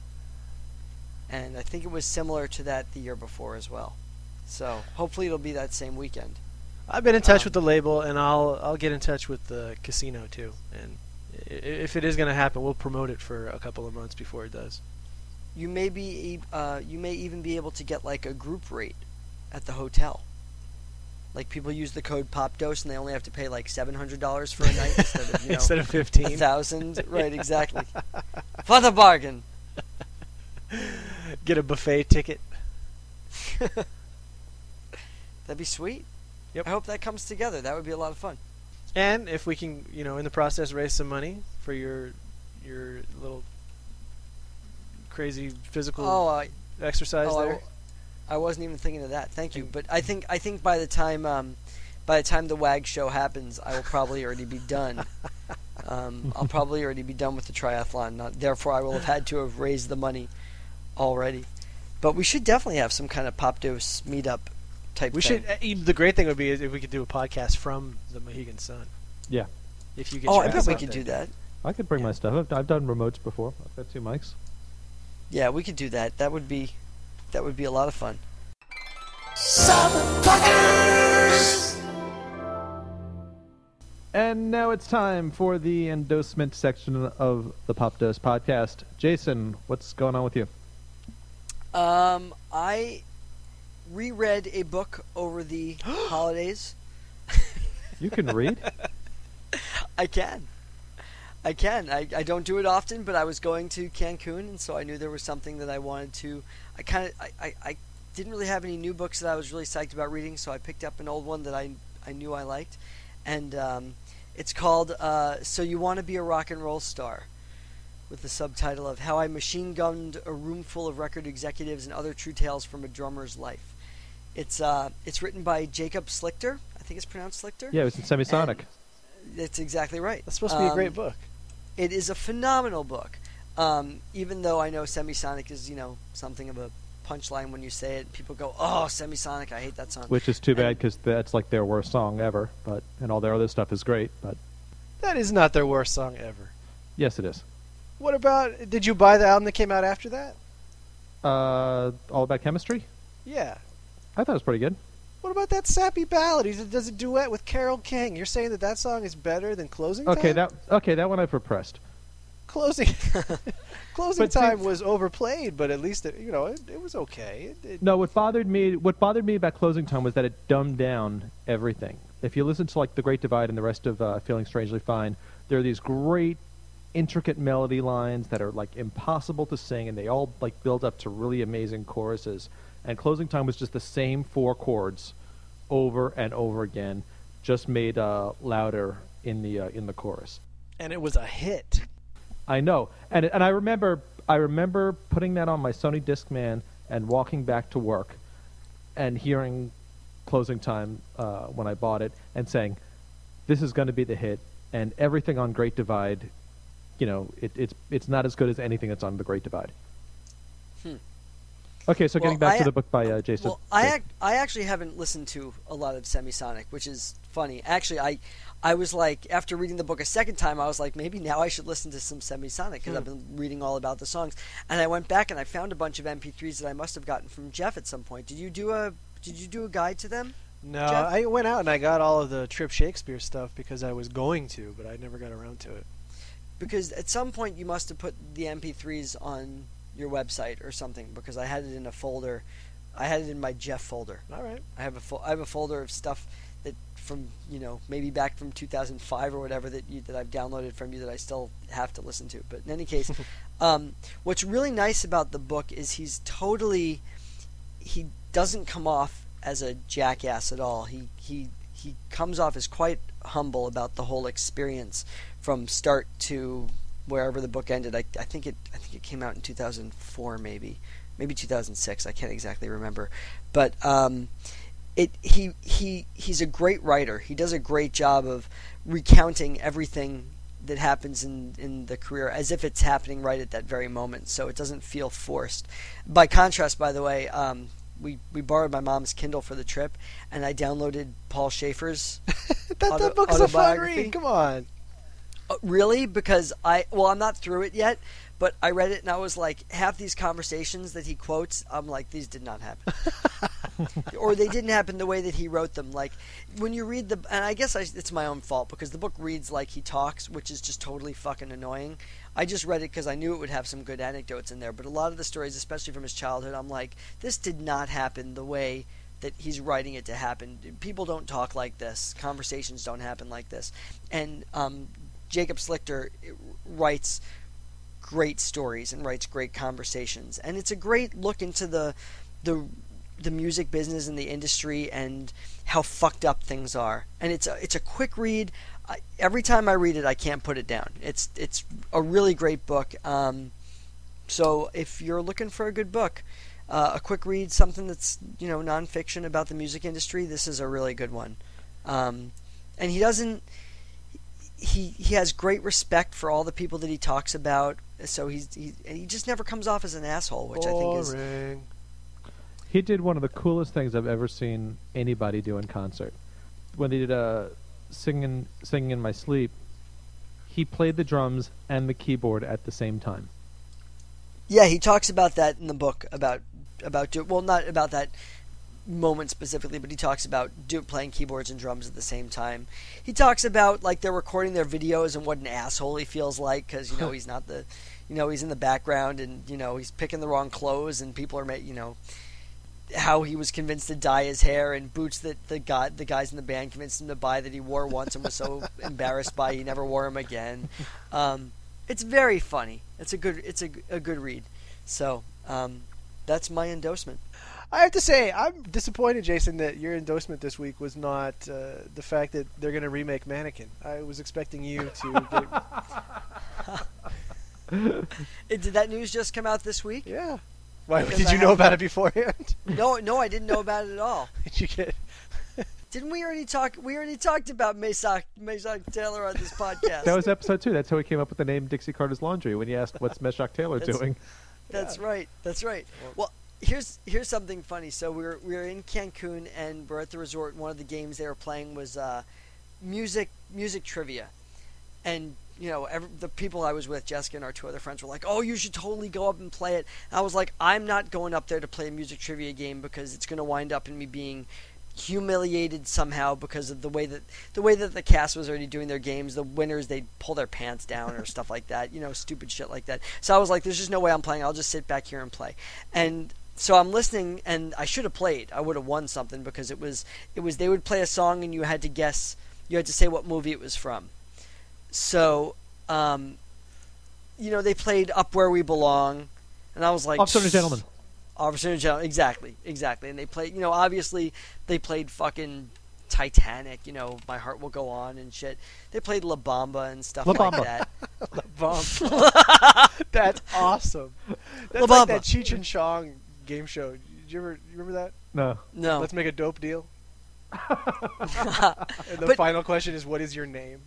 and I think it was similar to that the year before as well. So hopefully it'll be that same weekend. I've been in touch with the label, and I'll get in touch with the casino too. And if it is going to happen, we'll promote it for a couple of months before it does. You may even be able to get like a group rate at the hotel. Like people use the code POPDOSE and they only have to pay like $700 for a night instead of Instead of 15. 1,000. Right, exactly. For the bargain. Get a buffet ticket. That'd be sweet. Yep. I hope that comes together. That would be a lot of fun. And if we can, in the process, raise some money for your little crazy physical exercise there. I wasn't even thinking of that. Thank you. But I think by the time the WAG show happens, I will probably already be done. I'll probably already be done with the triathlon. Therefore, I will have had to have raised the money already. But we should definitely have some kind of Popdose meetup type We thing. should. The great thing would be is if we could do a podcast from the Mohegan Sun. Yeah. If you get. Oh, your I bet ass we out could there. do that. I could bring my stuff. I've done remotes before. I've got 2 mics. Yeah, we could do that. That would be that would be a lot of fun. Southern Pluckers! And now it's time for the endorsement section of the Pop Dose podcast. Jason, what's going on with you? I reread a book over the holidays. You can read? I can. I don't do it often, but I was going to Cancun, and so I knew there was something that I wanted to. I didn't really have any new books that I was really psyched about reading, so I picked up an old one that I knew I liked, and it's called "So You Want to Be a Rock and Roll Star," with the subtitle of "How I Machine Gunned a Room Full of Record Executives and Other True Tales from a Drummer's Life." It's written by Jacob Slichter. I think it's pronounced Slichter. Yeah, it was in Semisonic. That's exactly right. That's supposed to be a great book. It is a phenomenal book. Even though I know Semisonic is, something of a punchline when you say it. People go, "Oh, Semisonic, I hate that song." Which is too bad because that's like their worst song ever. And all their other stuff is great. But That is not their worst song ever. yes, it is. What about? Did you buy the album that came out after that? All About Chemistry? Yeah. I thought it was pretty good. What about that sappy ballad? He does a duet with Carole King. You're saying that song is better than Closing Time? that one I've repressed. Closing But Time see- was overplayed, but at least it was okay. No, what bothered me about Closing Time was that it dumbed down everything. If you listen to like The Great Divide and the rest of Feeling Strangely Fine, there are these great intricate melody lines that are like impossible to sing, and they all like build up to really amazing choruses. And Closing Time was just the same 4 chords over and over again, just made louder in the chorus. And it was a hit. I know, and I remember putting that on my Sony Discman and walking back to work, and hearing Closing Time when I bought it, and saying, "This is going to be the hit." And everything on Great Divide, it's not as good as anything that's on the Great Divide. Okay, so getting back to the book by Jason. Well, I actually haven't listened to a lot of Semisonic, which is funny. Actually, I was like, after reading the book a second time, I was like, maybe now I should listen to some Semisonic, because I've been reading all about the songs. And I went back and I found a bunch of MP3s that I must have gotten from Jeff at some point. Did you do a guide to them? No, Jeff? I went out and I got all of the Trip Shakespeare stuff because I was going to, but I never got around to it. Because at some point you must have put the MP3s on your website or something, because I had it in a folder. I had it in my Jeff folder. All right. I have a folder of stuff that from maybe back from 2005 or whatever that I've downloaded from you that I still have to listen to. But in any case, what's really nice about the book is he doesn't come off as a jackass at all. He comes off as quite humble about the whole experience from start to wherever the book ended. I think it came out in 2004, maybe 2006. I can't exactly remember, but he's a great writer. He does a great job of recounting everything that happens in the career as if it's happening right at that very moment, so it doesn't feel forced. By contrast, by the way, we borrowed my mom's Kindle for the trip, and I downloaded Paul Schaefer's that book is a fun autobiography. read. Come on. Really? Because I'm not through it yet, but I read it and I was like, half these conversations that he quotes, I'm like, these did not happen. Or they didn't happen the way that he wrote them. Like, when you read and I guess it's my own fault, because the book reads like he talks, which is just totally fucking annoying. I just read it because I knew it would have some good anecdotes in there, but a lot of the stories, especially from his childhood, I'm like, this did not happen the way that he's writing it to happen. People don't talk like this. Conversations don't happen like this. And Jacob Slichter writes great stories and writes great conversations, and it's a great look into the music business and the industry and how fucked up things are. And it's a quick read. Every time I read it, I can't put it down. It's a really great book. So if you're looking for a good book, a quick read, something that's nonfiction about the music industry, this is a really good one. And he doesn't. He has great respect for all the people that he talks about, so he just never comes off as an asshole, which I think is. He did one of the coolest things I've ever seen anybody do in concert. When they did Singing in My Sleep, he played the drums and the keyboard at the same time. Yeah, he talks about that in the book, about not about that moment specifically, but he talks about playing keyboards and drums at the same time. He talks about like they're recording their videos and what an asshole he feels like because he's not the, he's in the background and he's picking the wrong clothes and people are how he was convinced to dye his hair and boots that the guys in the band convinced him to buy that he wore once and was so embarrassed by he never wore them again. It's very funny. It's a good read. So that's my endorsement. I have to say, I'm disappointed, Jason, that your endorsement this week was not the fact that they're going to remake Mannequin. I was expecting you to Did that news just come out this week? Yeah. Why, did you know about it beforehand? No, I didn't know about it at all. Did you get... Didn't we already talk? We already talked about Mesach Taylor on this podcast. That was episode 2. That's how we came up with the name Dixie Carter's Laundry when you asked what's Mesach Taylor doing. That's right. Well, here's something funny. So we were in Cancun and we're at the resort. And one of the games they were playing was music trivia, and the people I was with, Jessica and our 2 other friends, were like, "Oh, you should totally go up and play it." And I was like, "I'm not going up there to play a music trivia game because it's going to wind up in me being humiliated somehow because of the way that the cast was already doing their games. The winners, they'd pull their pants down or stuff like that, stupid shit like that." So I was like, "There's just no way I'm playing. I'll just sit back here and play." And so I'm listening, and I should have played. I would have won something because it was they would play a song and you had to guess. You had to say what movie it was from. So, they played "Up Where We Belong," and I was like, Officer and Gentleman. Officer and Gentleman, exactly. And they played, obviously they played fucking Titanic, "My Heart Will Go On" and shit. They played La Bamba and stuff like that. La Bamba. That's awesome. That's La like Bamba. that Cheech and Chong game show. You remember that? No. Let's make a dope deal. And the final question is, what is your name?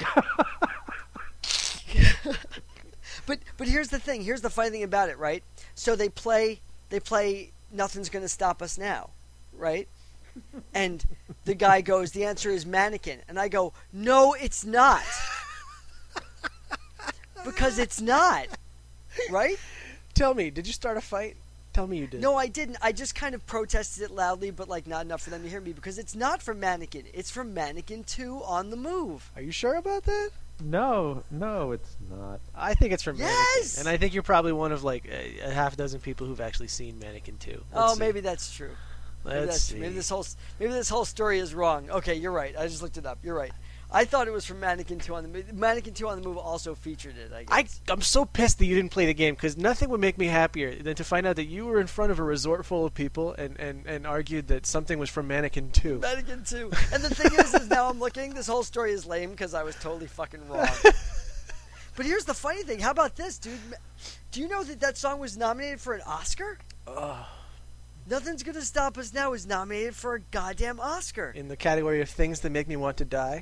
But here's the thing. Here's the funny thing about it, right? So they play "Nothing's Gonna Stop Us Now," right? And the guy goes, "The answer is Mannequin," and I go, "No, it's not," because it's not, right? Tell me, did you start a fight? Tell me you did. No, I didn't. I just kind of protested it loudly, but not enough for them to hear me because it's not from Mannequin. It's from Mannequin 2 On the Move. Are you sure about that? No, it's not. I think it's from Yes! Mannequin. And I think you're probably one of like a half dozen people who've actually seen Mannequin 2. Maybe that's true. Let's see. Maybe this whole story is wrong. Okay, you're right. I just looked it up. You're right. I thought it was from Mannequin 2 on the Move. Mannequin 2 on the Move also featured it, I guess. I'm so pissed that you didn't play the game because nothing would make me happier than to find out that you were in front of a resort full of people and argued that something was from Mannequin 2. Mannequin 2. And the thing is now I'm looking, this whole story is lame because I was totally fucking wrong. But here's the funny thing. How about this, dude? Do you know that song was nominated for an Oscar? Nothing's Gonna Stop Us Now is nominated for a goddamn Oscar. In the category of things that make me want to die.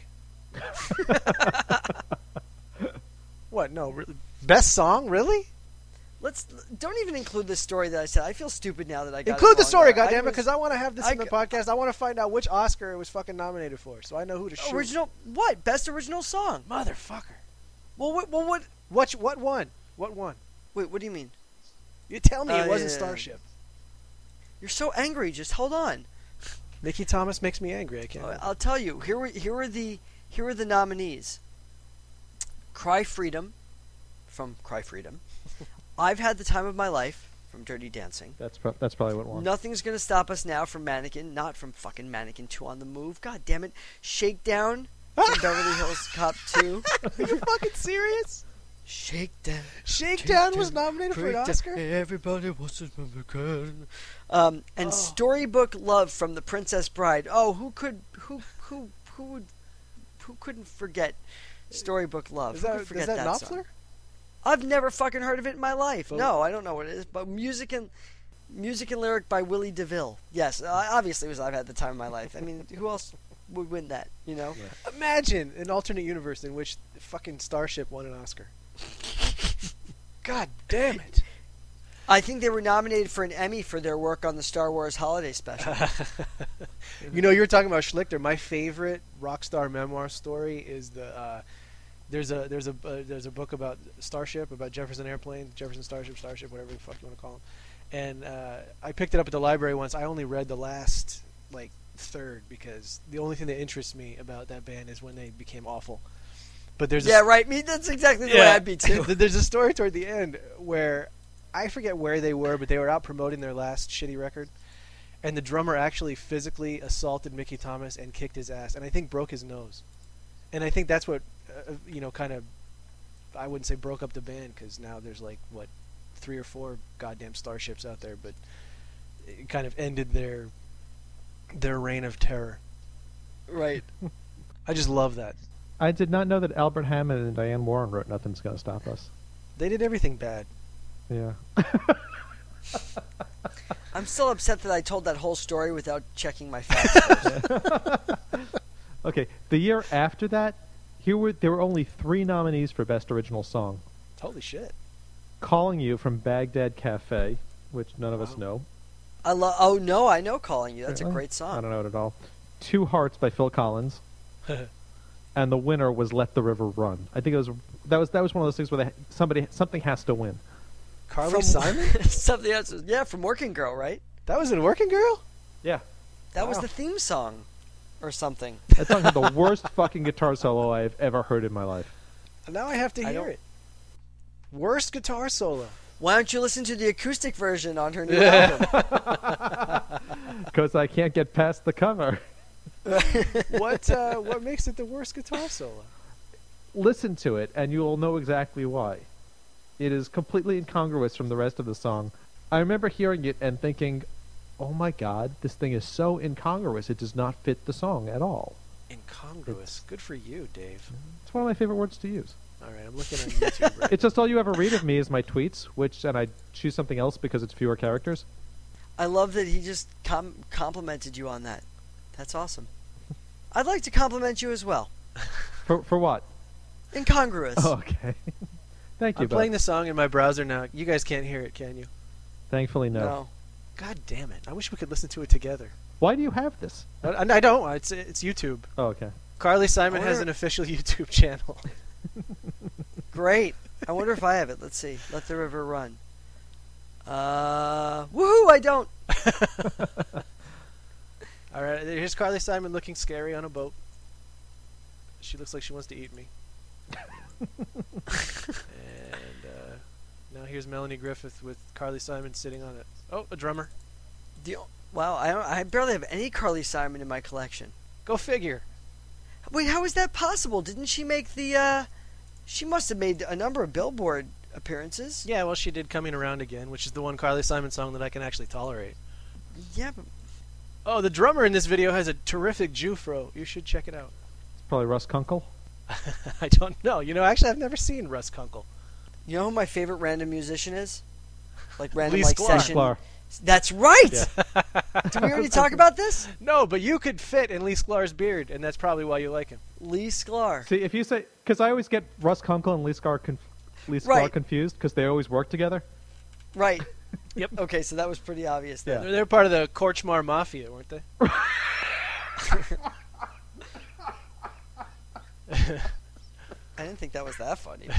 What? No, really? Best song? Really? Don't even include this story that I said. I feel stupid now that I got Include it the wrong. story, goddammit, because I want to have this in the podcast. I want to find out which Oscar it was fucking nominated for, so I know who to shoot. Original what? Best original song. Motherfucker. Well, what? What won? What won? Wait, what do you mean? You tell me it wasn't yeah. Starship. You're so angry. Just hold on. Mickey Thomas makes me angry. I can't. I'll tell you. Here are the nominees. Cry Freedom from Cry Freedom. I've Had the Time of My Life from Dirty Dancing. That's probably what won. Nothing's Gonna Stop Us Now from Mannequin, not from fucking Mannequin 2 On the Move. God damn it. Shakedown from Beverly Hills Cop 2. Are you fucking serious? Shakedown. Shakedown was nominated for an Oscar? Everybody wants to American. And Storybook Love from The Princess Bride. Oh, who couldn't forget Storybook Love? Is Who that, could forget is that that Knopfler? song? I've never fucking heard of it in my life. But- No, I don't know what it is. But music and lyric by Willie DeVille. Yes, obviously it was I've Had the Time of My Life. I mean, who else would win that, you know? Yeah. Imagine an alternate universe in which fucking Starship won an Oscar. God damn it. I think they were nominated for an Emmy for their work on the Star Wars Holiday Special. You know, you were talking about Schlichter. My favorite Rockstar memoir story is there's a book about Starship, about Jefferson Airplane, Jefferson Starship, whatever the fuck you want to call them. And I picked it up at the library once. I only read the last like third because the only thing that interests me about that band is when they became awful. But there's right. Me, that's exactly the way I'd be too. There's a story toward the end where I forget where they were, but they were out promoting their last shitty record, and the drummer actually physically assaulted Mickey Thomas and kicked his ass, and I think broke his nose. And I think that's what kind of, I wouldn't say broke up the band, because now there's like 3 or 4 goddamn starships out there, but it kind of ended their reign of terror. Right. I just love that. I did not know that Albert Hammond and Diane Warren wrote Nothing's Gonna Stop Us. They did everything bad. Yeah. I'm still upset that I told that whole story without checking my facts first. Okay, the year after that, there were only 3 nominees for Best Original Song. Holy shit. Calling You from Baghdad Cafe, which none of us know. Oh, no, I know Calling You. That's a Really? great song. I don't know it at all. 2 Hearts by Phil Collins. And the winner was Let the River Run. I think that was one of those things where something has to win. Carly Simon? Something else. Yeah, from Working Girl, right? That was in Working Girl? Yeah. That was Wow. the theme song or something. That song had the worst fucking guitar solo I've ever heard in my life. Now I have to I hear don't- it. Worst guitar solo. Why don't you listen to the acoustic version on her new album? Because I can't get past the cover. What makes it the worst guitar solo? Listen to it, and you'll know exactly why. It is completely incongruous from the rest of the song. I remember hearing it and thinking, oh my god, this thing is so incongruous, it does not fit the song at all. Incongruous. Good for you, Dave. It's one of my favorite words to use. All right, I'm looking on YouTube right It's just all you ever read of me is my tweets, and I choose something else because it's fewer characters. I love that he just complimented you on that. That's awesome. I'd like to compliment you as well. For what? Incongruous. Oh, okay. Thank you, I'm Bud. playing the song in my browser now. You guys can't hear it, can you? Thankfully, no. No. God damn it. I wish we could listen to it together. Why do you have this? I don't. It's YouTube. Oh, okay. Carly Simon I has wonder- an official YouTube channel. Great. I wonder if I have it. Let's see. Let the River Run. Woohoo! I don't. All right, here's Carly Simon looking scary on a boat. She looks like she wants to eat me. And now here's Melanie Griffith with Carly Simon sitting on it. Oh, a drummer. Wow, I barely have any Carly Simon in my collection. Go figure. Wait, how is that possible? Didn't she make the, she must have made a number of Billboard appearances. Yeah, well, she did Coming Around Again, which is the one Carly Simon song that I can actually tolerate. Yeah, but Oh, the drummer in this video has a terrific Jufro. You should check it out. Probably Russ Kunkel. I don't know. Actually, I've never seen Russ Kunkel. you know who my favorite random musician is? Like random Lee like Sklar. session. Sklar. That's right. Yeah. Did we already talk about this? No, but you could fit in Lee Sklar's beard, and that's probably why you like him. Lee Sklar. See, if you say, because I always get Russ Kunkel and Lee Sklar Right. confused because they always work together. Right. Yep. Okay, so that was pretty obvious then. Yeah. They're part of the Korchmar Mafia, weren't they? I didn't think that was that funny.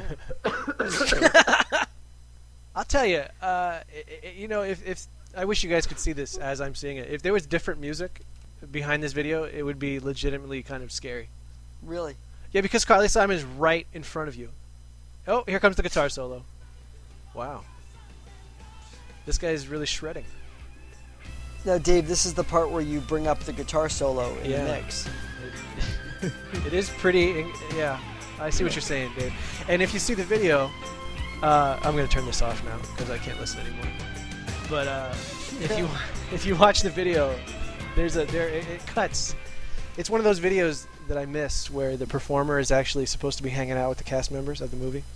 I'll tell you, if I wish you guys could see this as I'm seeing it. If there was different music behind this video, it would be legitimately kind of scary. Really? Yeah, because Carly Simon is right in front of you. Oh, here comes the guitar solo. Wow. This guy is really shredding. Now, Dave, this is the part where you bring up the guitar solo in Yeah. the mix. It is pretty. Yeah, I see what you're saying, Dave. And if you see the video, I'm going to turn this off now because I can't listen anymore. But if you watch the video, it cuts. It's one of those videos that I missed where the performer is actually supposed to be hanging out with the cast members of the movie.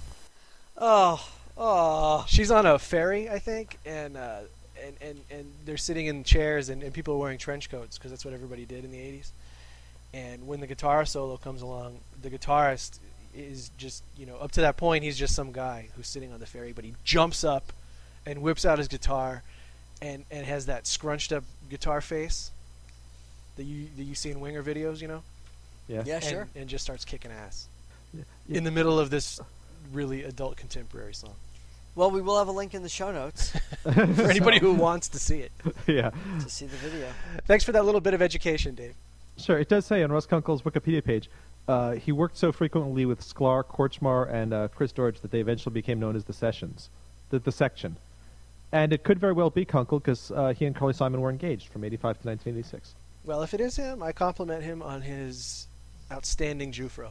Oh. She's on a ferry, I think, and they're sitting in chairs and people are wearing trench coats because that's what everybody did in the 80s. And when the guitar solo comes along, the guitarist is just, up to that point, he's just some guy who's sitting on the ferry, but he jumps up and whips out his guitar and has that scrunched up guitar face that you see in Winger videos, Yeah. Yeah, sure. and just starts kicking ass Yeah. in the middle of this really adult contemporary song. Well, we will have a link in the show notes For anybody who wants to see it. Yeah. to see the video. Thanks for that little bit of education, Dave. Sure, it does say on Russ Kunkel's Wikipedia page, he worked so frequently with Sklar, Korchmar, and Chris Dortch that they eventually became known as the Sessions, the Section. And it could very well be Kunkel because he and Carly Simon were engaged from 85 to 1986. Well, if it is him, I compliment him on his outstanding Jufro.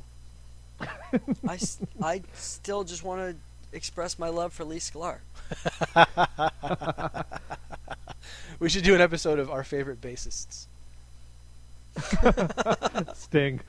I still just want to express my love for Lee Sklar. We should do an episode of our favorite bassists. Sting.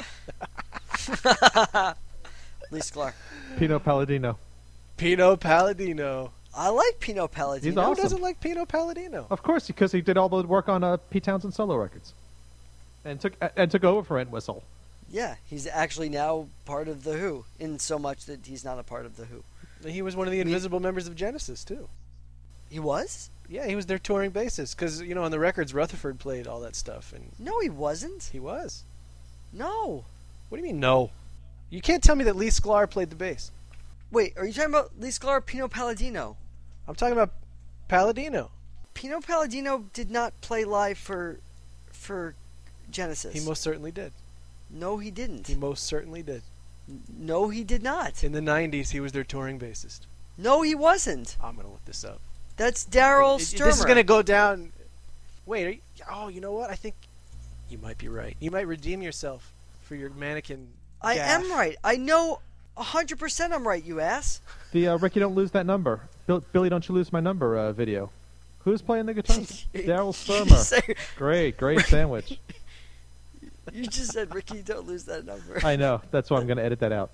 Lee Sklar. Pino Palladino. Pino Palladino. I like Pino Palladino. He's awesome. Who doesn't like Pino Palladino? Of course, because he did all the work on Pete Townsend solo records. And took over for Entwistle. Yeah, he's actually now part of The Who, in so much that he's not a part of The Who. He was one of the invisible members of Genesis, too. He was? Yeah, he was their touring bassist. Because, on the records, Rutherford played all that stuff. And No, he wasn't. he was. No. What do you mean, no? You can't tell me that Lee Sklar played the bass. Wait, are you talking about Lee Sklar or Pino Palladino? I'm talking about Palladino. Pino Palladino did not play live for Genesis. He most certainly did. No, he didn't. He most certainly did. No, he did not. In the 90s, he was their touring bassist. No, he wasn't. I'm going to look this up. That's Daryl Sturmer. This is going to go down. Wait, you know what? I think you might be right. You might redeem yourself for your mannequin I gaffe. am right. I know 100% I'm right, you ass. The Ricky Don't Lose That Number. Billy Don't You Lose My Number video. Who's playing the guitar? Daryl Sturmer. Great sandwich. You just said, Ricky, don't lose that number. I know. That's why I'm going to edit that out.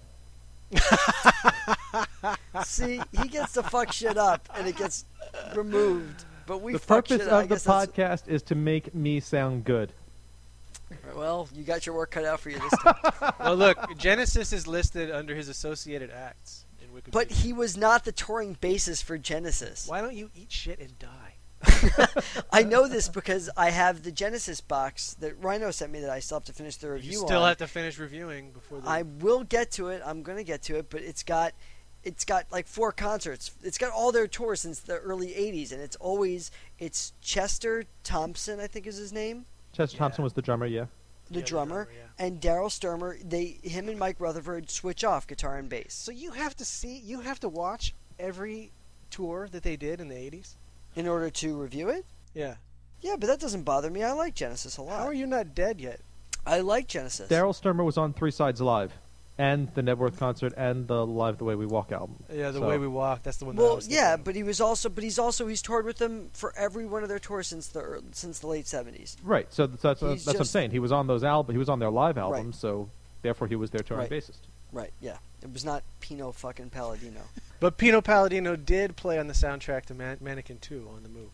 See, he gets to fuck shit up, and it gets removed. But we The fuck purpose shit up. I of the guess that's- podcast is to make me sound good. Well, you got your work cut out for you this time. Well, look, Genesis is listed under his associated acts in Wikipedia. But he was not the touring bassist for Genesis. Why don't you eat shit and die? I know this because I have the Genesis box that Rhino sent me that I still have to finish the review You still on. have to finish reviewing before the... I will get to it. I'm going to get to it, but it's got like 4 concerts. It's got all their tours since the early 80s, and it's Chester Thompson, I think is his name, Chester Thompson was the drummer, yeah. the drummer, and Daryl Sturmer. Him and Mike Rutherford switch off guitar and bass So you have to watch every tour that they did in the 80s? in order to review it. Yeah. Yeah, but that doesn't bother me. I like Genesis a lot. How are you not dead yet? I like Genesis. Daryl Sturmer was on 3 Sides Live. And the Nebworth concert and the Live the Way We Walk album. Yeah, The So- Way We Walk. That's the one that I Well, was yeah, thinking of. but he's toured with them for every one of their tours since the late 70s. Right, so that's what I'm just- saying. He was on those albums. He was on their live albums, so therefore he was their touring Right. bassist. Right, yeah. It was not Pino fucking Palladino. But Pino Palladino did play on the soundtrack to Mannequin 2 on the Move.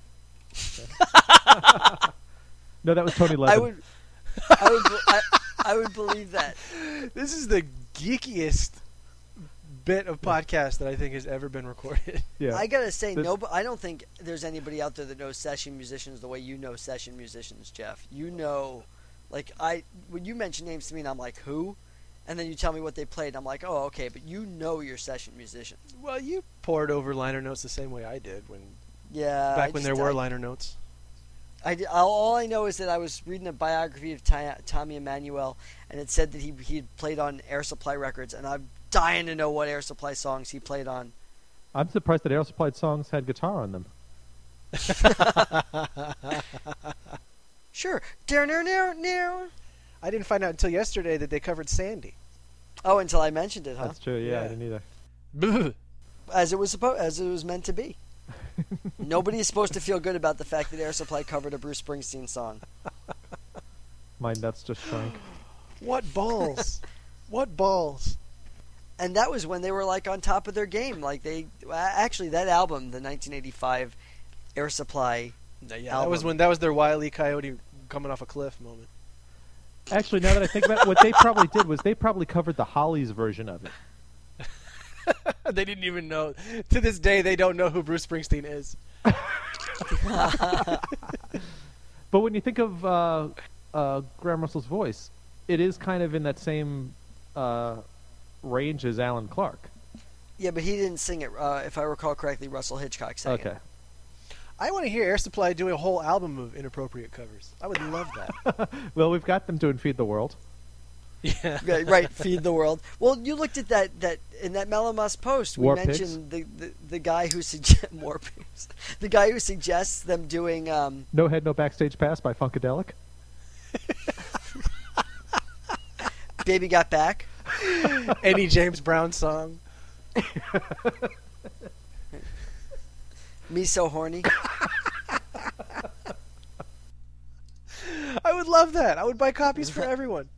No, that was Tony Levin. I would believe that. This is the geekiest bit of podcast that I think has ever been recorded. Yeah. I gotta say, This- I don't think there's anybody out there that knows session musicians the way you know session musicians, Jeff. You know, when you mention names to me, and I'm like, who? And then you tell me what they played, and I'm like, oh, okay, but you know your session musician. Well, you poured over liner notes the same way I did Yeah. back when there were liner notes. All I know is that I was reading a biography of Tommy Emmanuel, and it said that he had played on Air Supply Records, and I'm dying to know what Air Supply songs he played on. I'm surprised that Air Supply songs had guitar on them. Sure. I didn't find out until yesterday that they covered Sandy. Oh, until I mentioned it, huh? That's true, yeah, I Yeah. didn't either. Buh. As it was meant to be. Nobody is supposed to feel good about the fact that Air Supply covered a Bruce Springsteen song. My nuts just shrank. What balls? What balls? And that was when they were like on top of their game. Like actually that album, the 1985 Air Supply Yeah, album. that was their Wile E. Coyote coming off a cliff moment. Actually, now that I think about it, what they probably did was they probably covered the Hollies version of it. They didn't even know. To this day, they don't know who Bruce Springsteen is. But when you think of Graham Russell's voice, it is kind of in that same range as Alan Clark. Yeah, but he didn't sing it. If I recall correctly, Russell Hitchcock sang Okay. it. I want to hear Air Supply do a whole album of inappropriate covers. I would love that. Well, we've got them doing Feed the World. Yeah. Yeah, right, Feed the World. Well, you looked at that in that Malamas post. We War mentioned the guy who suggests more pigs. The guy who suggests them doing No Head, No Backstage Pass by Funkadelic. Baby Got Back. Any James Brown song. Me So Horny. I would love that. I would buy copies for everyone.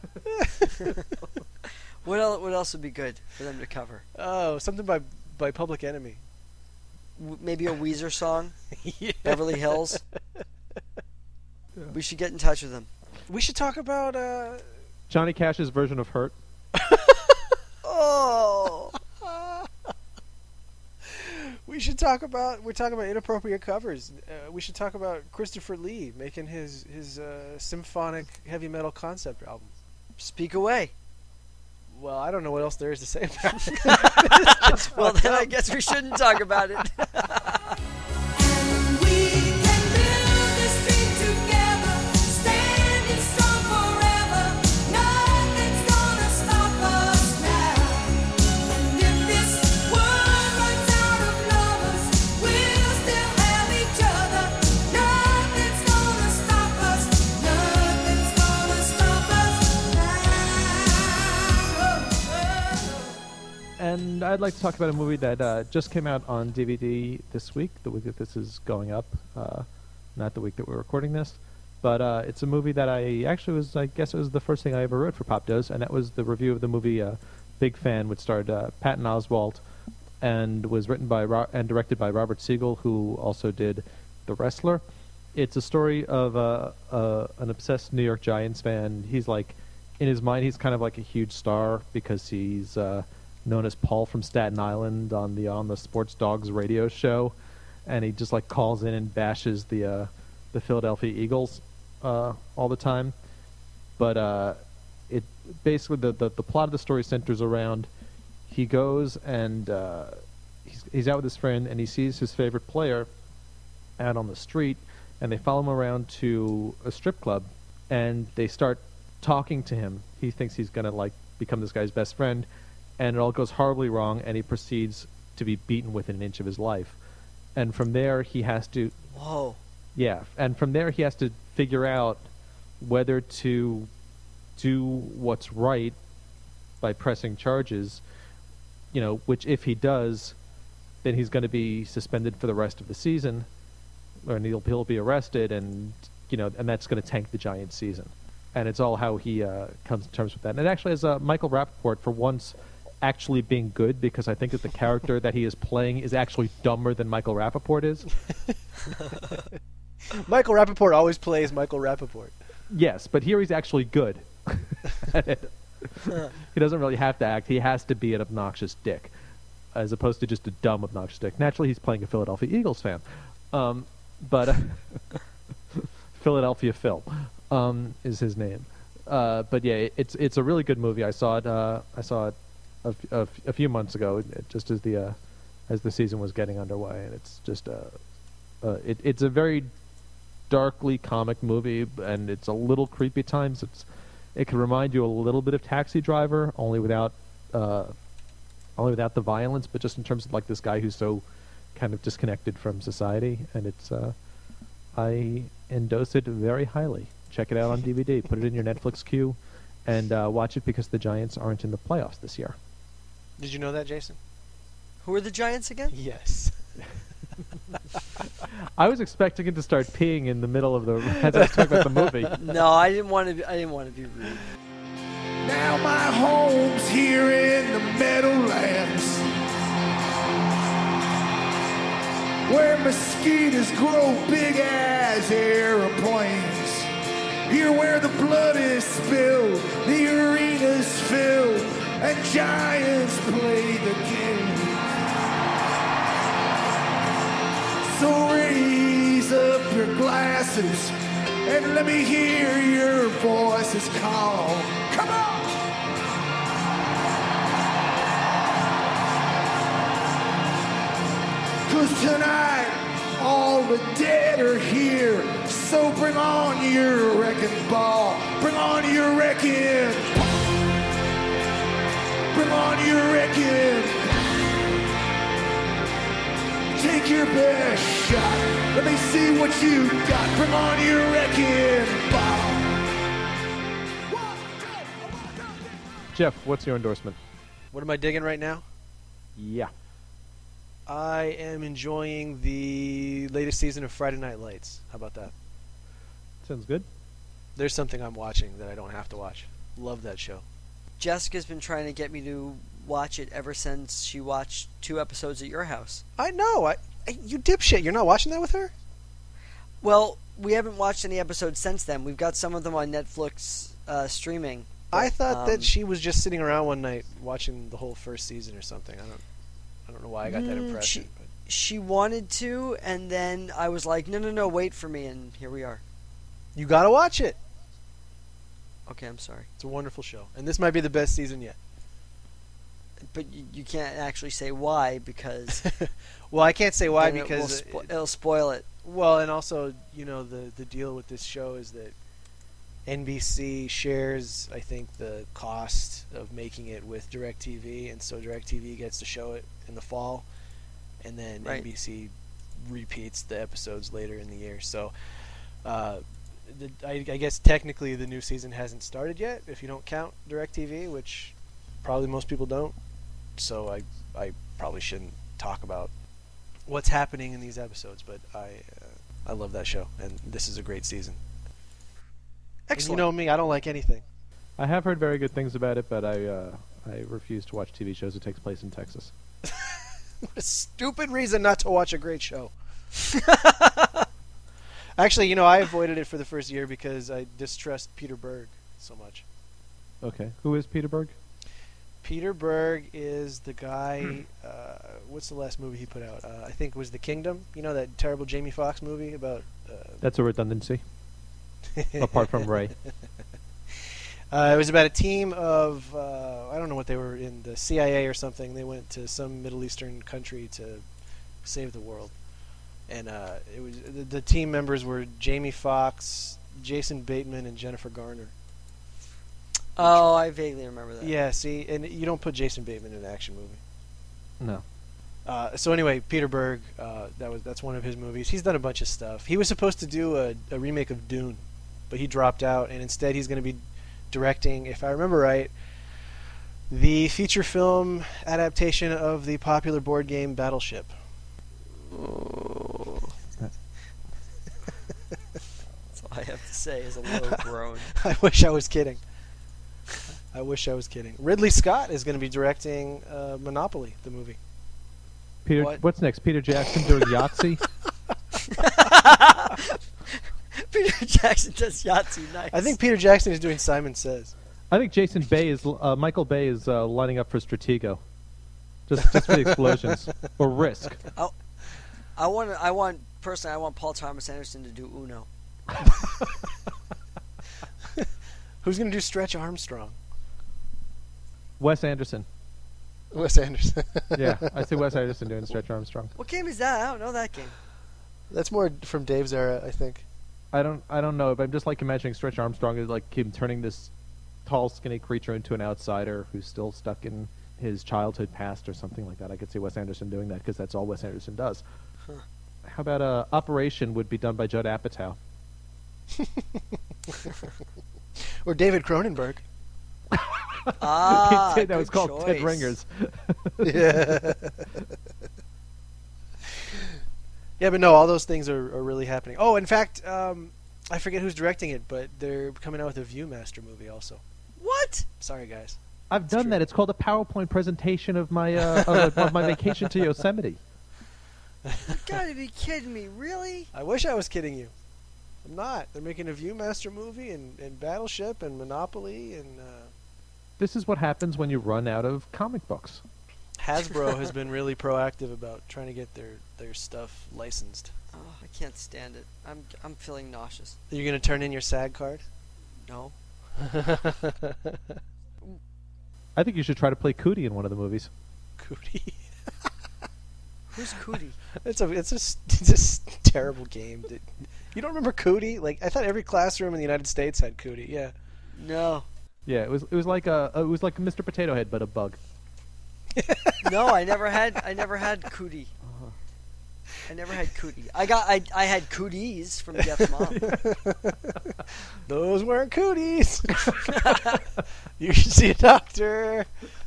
What else would be good for them to cover? Oh, something by Public Enemy. Maybe a Weezer song. Yeah. Beverly Hills. We should get in touch with them. We should talk about Johnny Cash's version of Hurt. Oh. we're talking about inappropriate covers. We should talk about Christopher Lee making his symphonic heavy metal concept album. Speak away. Well, I don't know what else there is to say about it. Well, then I guess we shouldn't talk about it. We can build this dream together, standing strong forever. Nothing's gonna stop us now. And if this world runs out of lovers, we'll still have each other. Nothing's gonna stop us. Nothing's gonna stop us now. And I'd like to talk about a movie that just came out on DVD this week, the week that this is going up, not the week that we're recording this. But it's a movie that I guess it was the first thing I ever wrote for Pop Does, and that was the review of the movie Big Fan, which starred Patton Oswalt and was written by and directed by Robert Siegel, who also did The Wrestler. It's a story of an obsessed New York Giants fan. He's like, in his mind, he's kind of like a huge star because he's known as Paul from Staten Island on the Sports Dogs radio show, and he just like calls in and bashes the Philadelphia Eagles all the time. But it basically the plot of the story centers around he goes and he's out with his friend and he sees his favorite player out on the street, and they follow him around to a strip club and they start talking to him. He thinks he's gonna like become this guy's best friend, and it all goes horribly wrong, and he proceeds to be beaten within an inch of his life. And from there, he has to... Whoa. Yeah, and from there, he has to figure out whether to do what's right by pressing charges, which if he does, then he's going to be suspended for the rest of the season, and he'll be arrested, and that's going to tank the Giants' season. And it's all how he comes to terms with that. And it actually has Michael Rappaport, for once, actually being good, because I think that the character that he is playing is actually dumber than Michael Rappaport is. Michael Rappaport always plays Michael Rappaport. Yes, but here he's actually good. He doesn't really have to act. He has to be an obnoxious dick, as opposed to just a dumb, obnoxious dick. Naturally, he's playing a Philadelphia Eagles fan. But Philadelphia Phil is his name. But yeah, it's a really good movie. I saw it a few months ago, just as the season was getting underway, and it's just it's a very darkly comic movie, and it's a little creepy at times. It can remind you a little bit of Taxi Driver, only without the violence, but just in terms of like this guy who's so kind of disconnected from society, and it's I endorse it very highly. Check it out on DVD. Put it in your Netflix queue, and watch it because the Giants aren't in the playoffs this year. Did you know that, Jason? Who are the Giants again? Yes. I was expecting it to start peeing in the middle of as I was talking about the movie. No, I didn't want to be rude. Now my home's here in the Meadowlands, where mosquitoes grow big as airplanes. Here where the blood is spilled, the arena's filled, and giants play the game. So raise up your glasses and let me hear your voices call. Come on! 'Cause tonight, all the dead are here. So bring on your wrecking ball. Bring on your wrecking. Bring on your wrecking. Take your best shot. Let me see what you got. Bring on your wrecking ball. Jeff, what's your endorsement? What am I digging right now? Yeah. I am enjoying the latest season of Friday Night Lights. How about that? Sounds good. There's something I'm watching that I don't have to watch. Love that show. Jessica's been trying to get me to watch it ever since she watched 2 episodes at your house. I know. You dipshit. You're not watching that with her? Well, we haven't watched any episodes since then. We've got some of them on Netflix streaming. I thought that Um, she was just sitting around one night watching the whole first season or something. I don't know why I got that impression. But She wanted to, and then I was like, no, wait for me, and here we are. you gotta watch it. Okay, I'm sorry. It's a wonderful show, and this might be the best season yet. But you can't actually say why, because Well, I can't say why then because it'll spoil it. well, and also the deal with this show is that NBC shares, I think, the cost of making it with DirecTV, and so DirecTV gets to show it in the fall, and then Right. NBC repeats the episodes later in the year. So, I guess technically the new season hasn't started yet, if you don't count DirecTV, which probably most people don't. So I probably shouldn't talk about what's happening in these episodes, but I love that show, and this is a great season. And Excellent. you know me, I don't like anything. I have heard very good things about it, but I refuse to watch TV shows that takes place in Texas. What a stupid reason not to watch a great show. Actually, I avoided it for the first year because I distrust Peter Berg so much. Okay. Who is Peter Berg? Peter Berg is the guy. What's the last movie he put out? I think it was The Kingdom. You know that terrible Jamie Foxx movie about. That's a redundancy. Apart from Ray. It was about a team of I don't know what they were in, the CIA or something. They went to some Middle Eastern country to save the world, and it was the team members were Jamie Foxx, Jason Bateman, and Jennifer Garner. Oh, I vaguely remember that. Yeah, see, and you don't put Jason Bateman in an action movie. No. So anyway, Peter Berg, that's one of his movies. He's done a bunch of stuff. He was supposed to do a remake of Dune, but he dropped out, and instead he's going to be directing, if I remember right, the feature film adaptation of the popular board game Battleship. Oh. That's all I have to say is a low groan. I wish I was kidding. Ridley Scott is going to be directing Monopoly, the movie. Peter, What? what's next? Peter Jackson doing Yahtzee? Peter Jackson does Yahtzee. Nice. I think Peter Jackson is doing Simon Says. I think Michael Bay is lining up for Stratego. Just for the explosions. Or Risk. I want Paul Thomas Anderson to do Uno. Who's going to do Stretch Armstrong? Wes Anderson. Wes Anderson. Yeah, I see Wes Anderson doing Stretch Armstrong. What game is that? I don't know that game. That's more from Dave's era, I think. I don't know, but I'm just like imagining Stretch Armstrong is like him turning this tall, skinny creature into an outsider who's still stuck in his childhood past or something like that. I could see Wes Anderson doing that because that's all Wes Anderson does. Huh. How about Operation would be done by Judd Apatow? Or David Cronenberg. Ah, that was good called choice. Ted Ringers. Yeah. Yeah, but no, all those things are really happening. Oh, in fact, I forget who's directing it, but they're coming out with a Viewmaster movie also. What? Sorry, guys. I've done true. that. It's called a PowerPoint presentation of my of my vacation to Yosemite. You gotta be kidding me, really? I wish I was kidding you. I'm not. They're making a Viewmaster movie and Battleship and Monopoly and This is what happens when you run out of comic books. Hasbro has been really proactive about trying to get their stuff licensed. Oh, I can't stand it. I'm feeling nauseous. Are you going to turn in your SAG card? No. I think you should try to play Cootie in one of the movies. Cootie. Who's Cootie? It's a terrible game. You don't remember Cootie? Like, I thought every classroom in the United States had Cootie. Yeah. No. Yeah, it was like a Mr. Potato Head, but a bug. No, I never had Cootie. I never had Cootie. I had Cooties from Jeff's mom. Those weren't Cooties. You should see a doctor.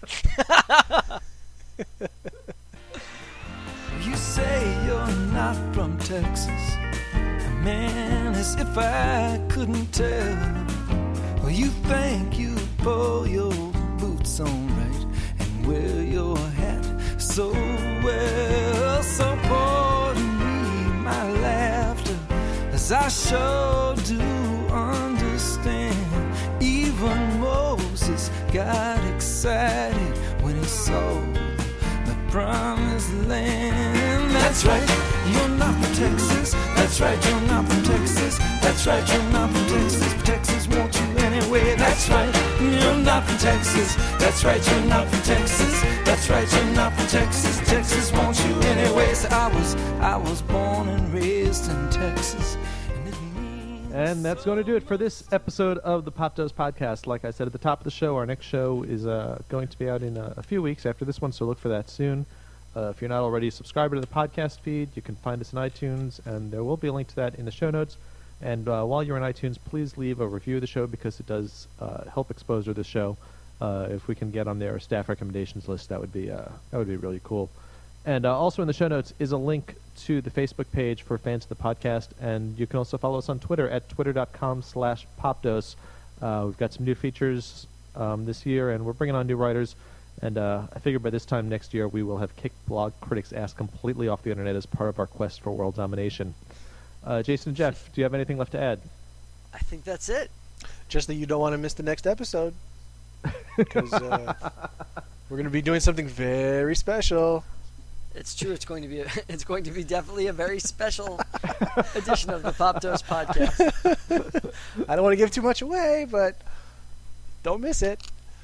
You say you're not from Texas. Man, as if I couldn't tell. Well, you think you pull your boots on right and wear your hat so well. So pardon me my laughter, as I sure do understand. Even Moses got excited when he saw the promised land. That's right, you're not from Texas. That's right, you're not from Texas. That's right, you're not from Texas. But Texas wants you anyway. That's right, you're not from Texas. That's right, you're not from Texas. That's right, you're not from Texas. Texas wants you anyway. So I was born and raised in Texas. And that's going to do it for this episode of the Pop Dose Podcast. Like I said at the top of the show, our next show is going to be out in a few weeks after this one, so look for that soon. If you're not already a subscriber to the podcast feed, you can find us in iTunes, and there will be a link to that in the show notes. And while you're in iTunes, please leave a review of the show because it does help exposure the show. If we can get on their staff recommendations list, that would be really cool. And also in the show notes is a link to the Facebook page for fans of the podcast, and you can also follow us on Twitter at twitter.com/popdose. We've got some new features this year, and we're bringing on new writers. And I figure by this time next year we will have kicked blog critics' ass completely off the internet as part of our quest for world domination. Jason and Jeff, do you have anything left to add? I think that's it. Just that you don't want to miss the next episode. Because we're going to be doing something very special. It's true. It's going to be definitely a very special edition of the Pop Dose Podcast. I don't want to give too much away, but don't miss it.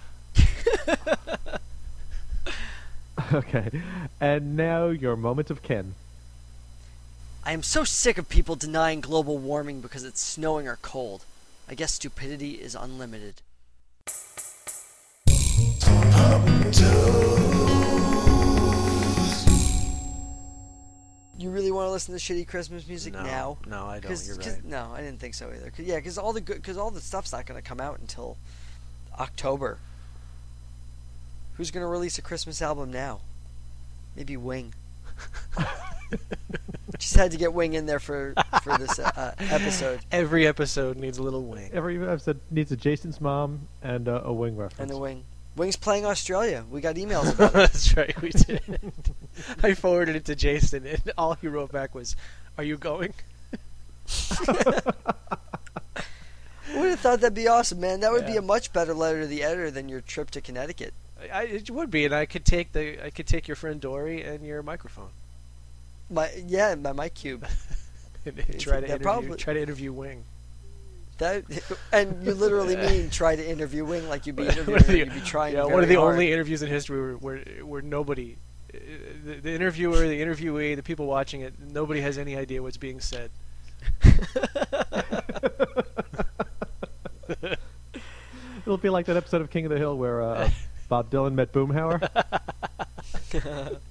Okay. And now your moment of Ken. I am so sick of people denying global warming because it's snowing or cold. I guess stupidity is unlimited. You really want to listen to shitty Christmas music now? No, I don't. You're right. No, I didn't think so either. Because all the stuff's not going to come out until October. Who's going to release a Christmas album now? Maybe Wing. Just had to get Wing in there for this episode. Every episode needs a little Wing. Every episode needs a Jason's mom and a Wing reference. And a Wing. Wing's playing Australia. We got emails about it. That's right, we did. I forwarded it to Jason, and all he wrote back was, "Are you going?" I would have thought that'd be awesome, man. That would be a much better letter to the editor than your trip to Connecticut. It would be, and I could take your friend Dory and your microphone. My mic cube. and try to interview Wing. And you literally mean try to interview Wing like you'd be interviewing, you'd be trying. Yeah, one of the only interviews in history where nobody, the interviewer, the interviewee, the people watching it, nobody has any idea what's being said. It'll be like that episode of King of the Hill where Bob Dylan met Boomhauer.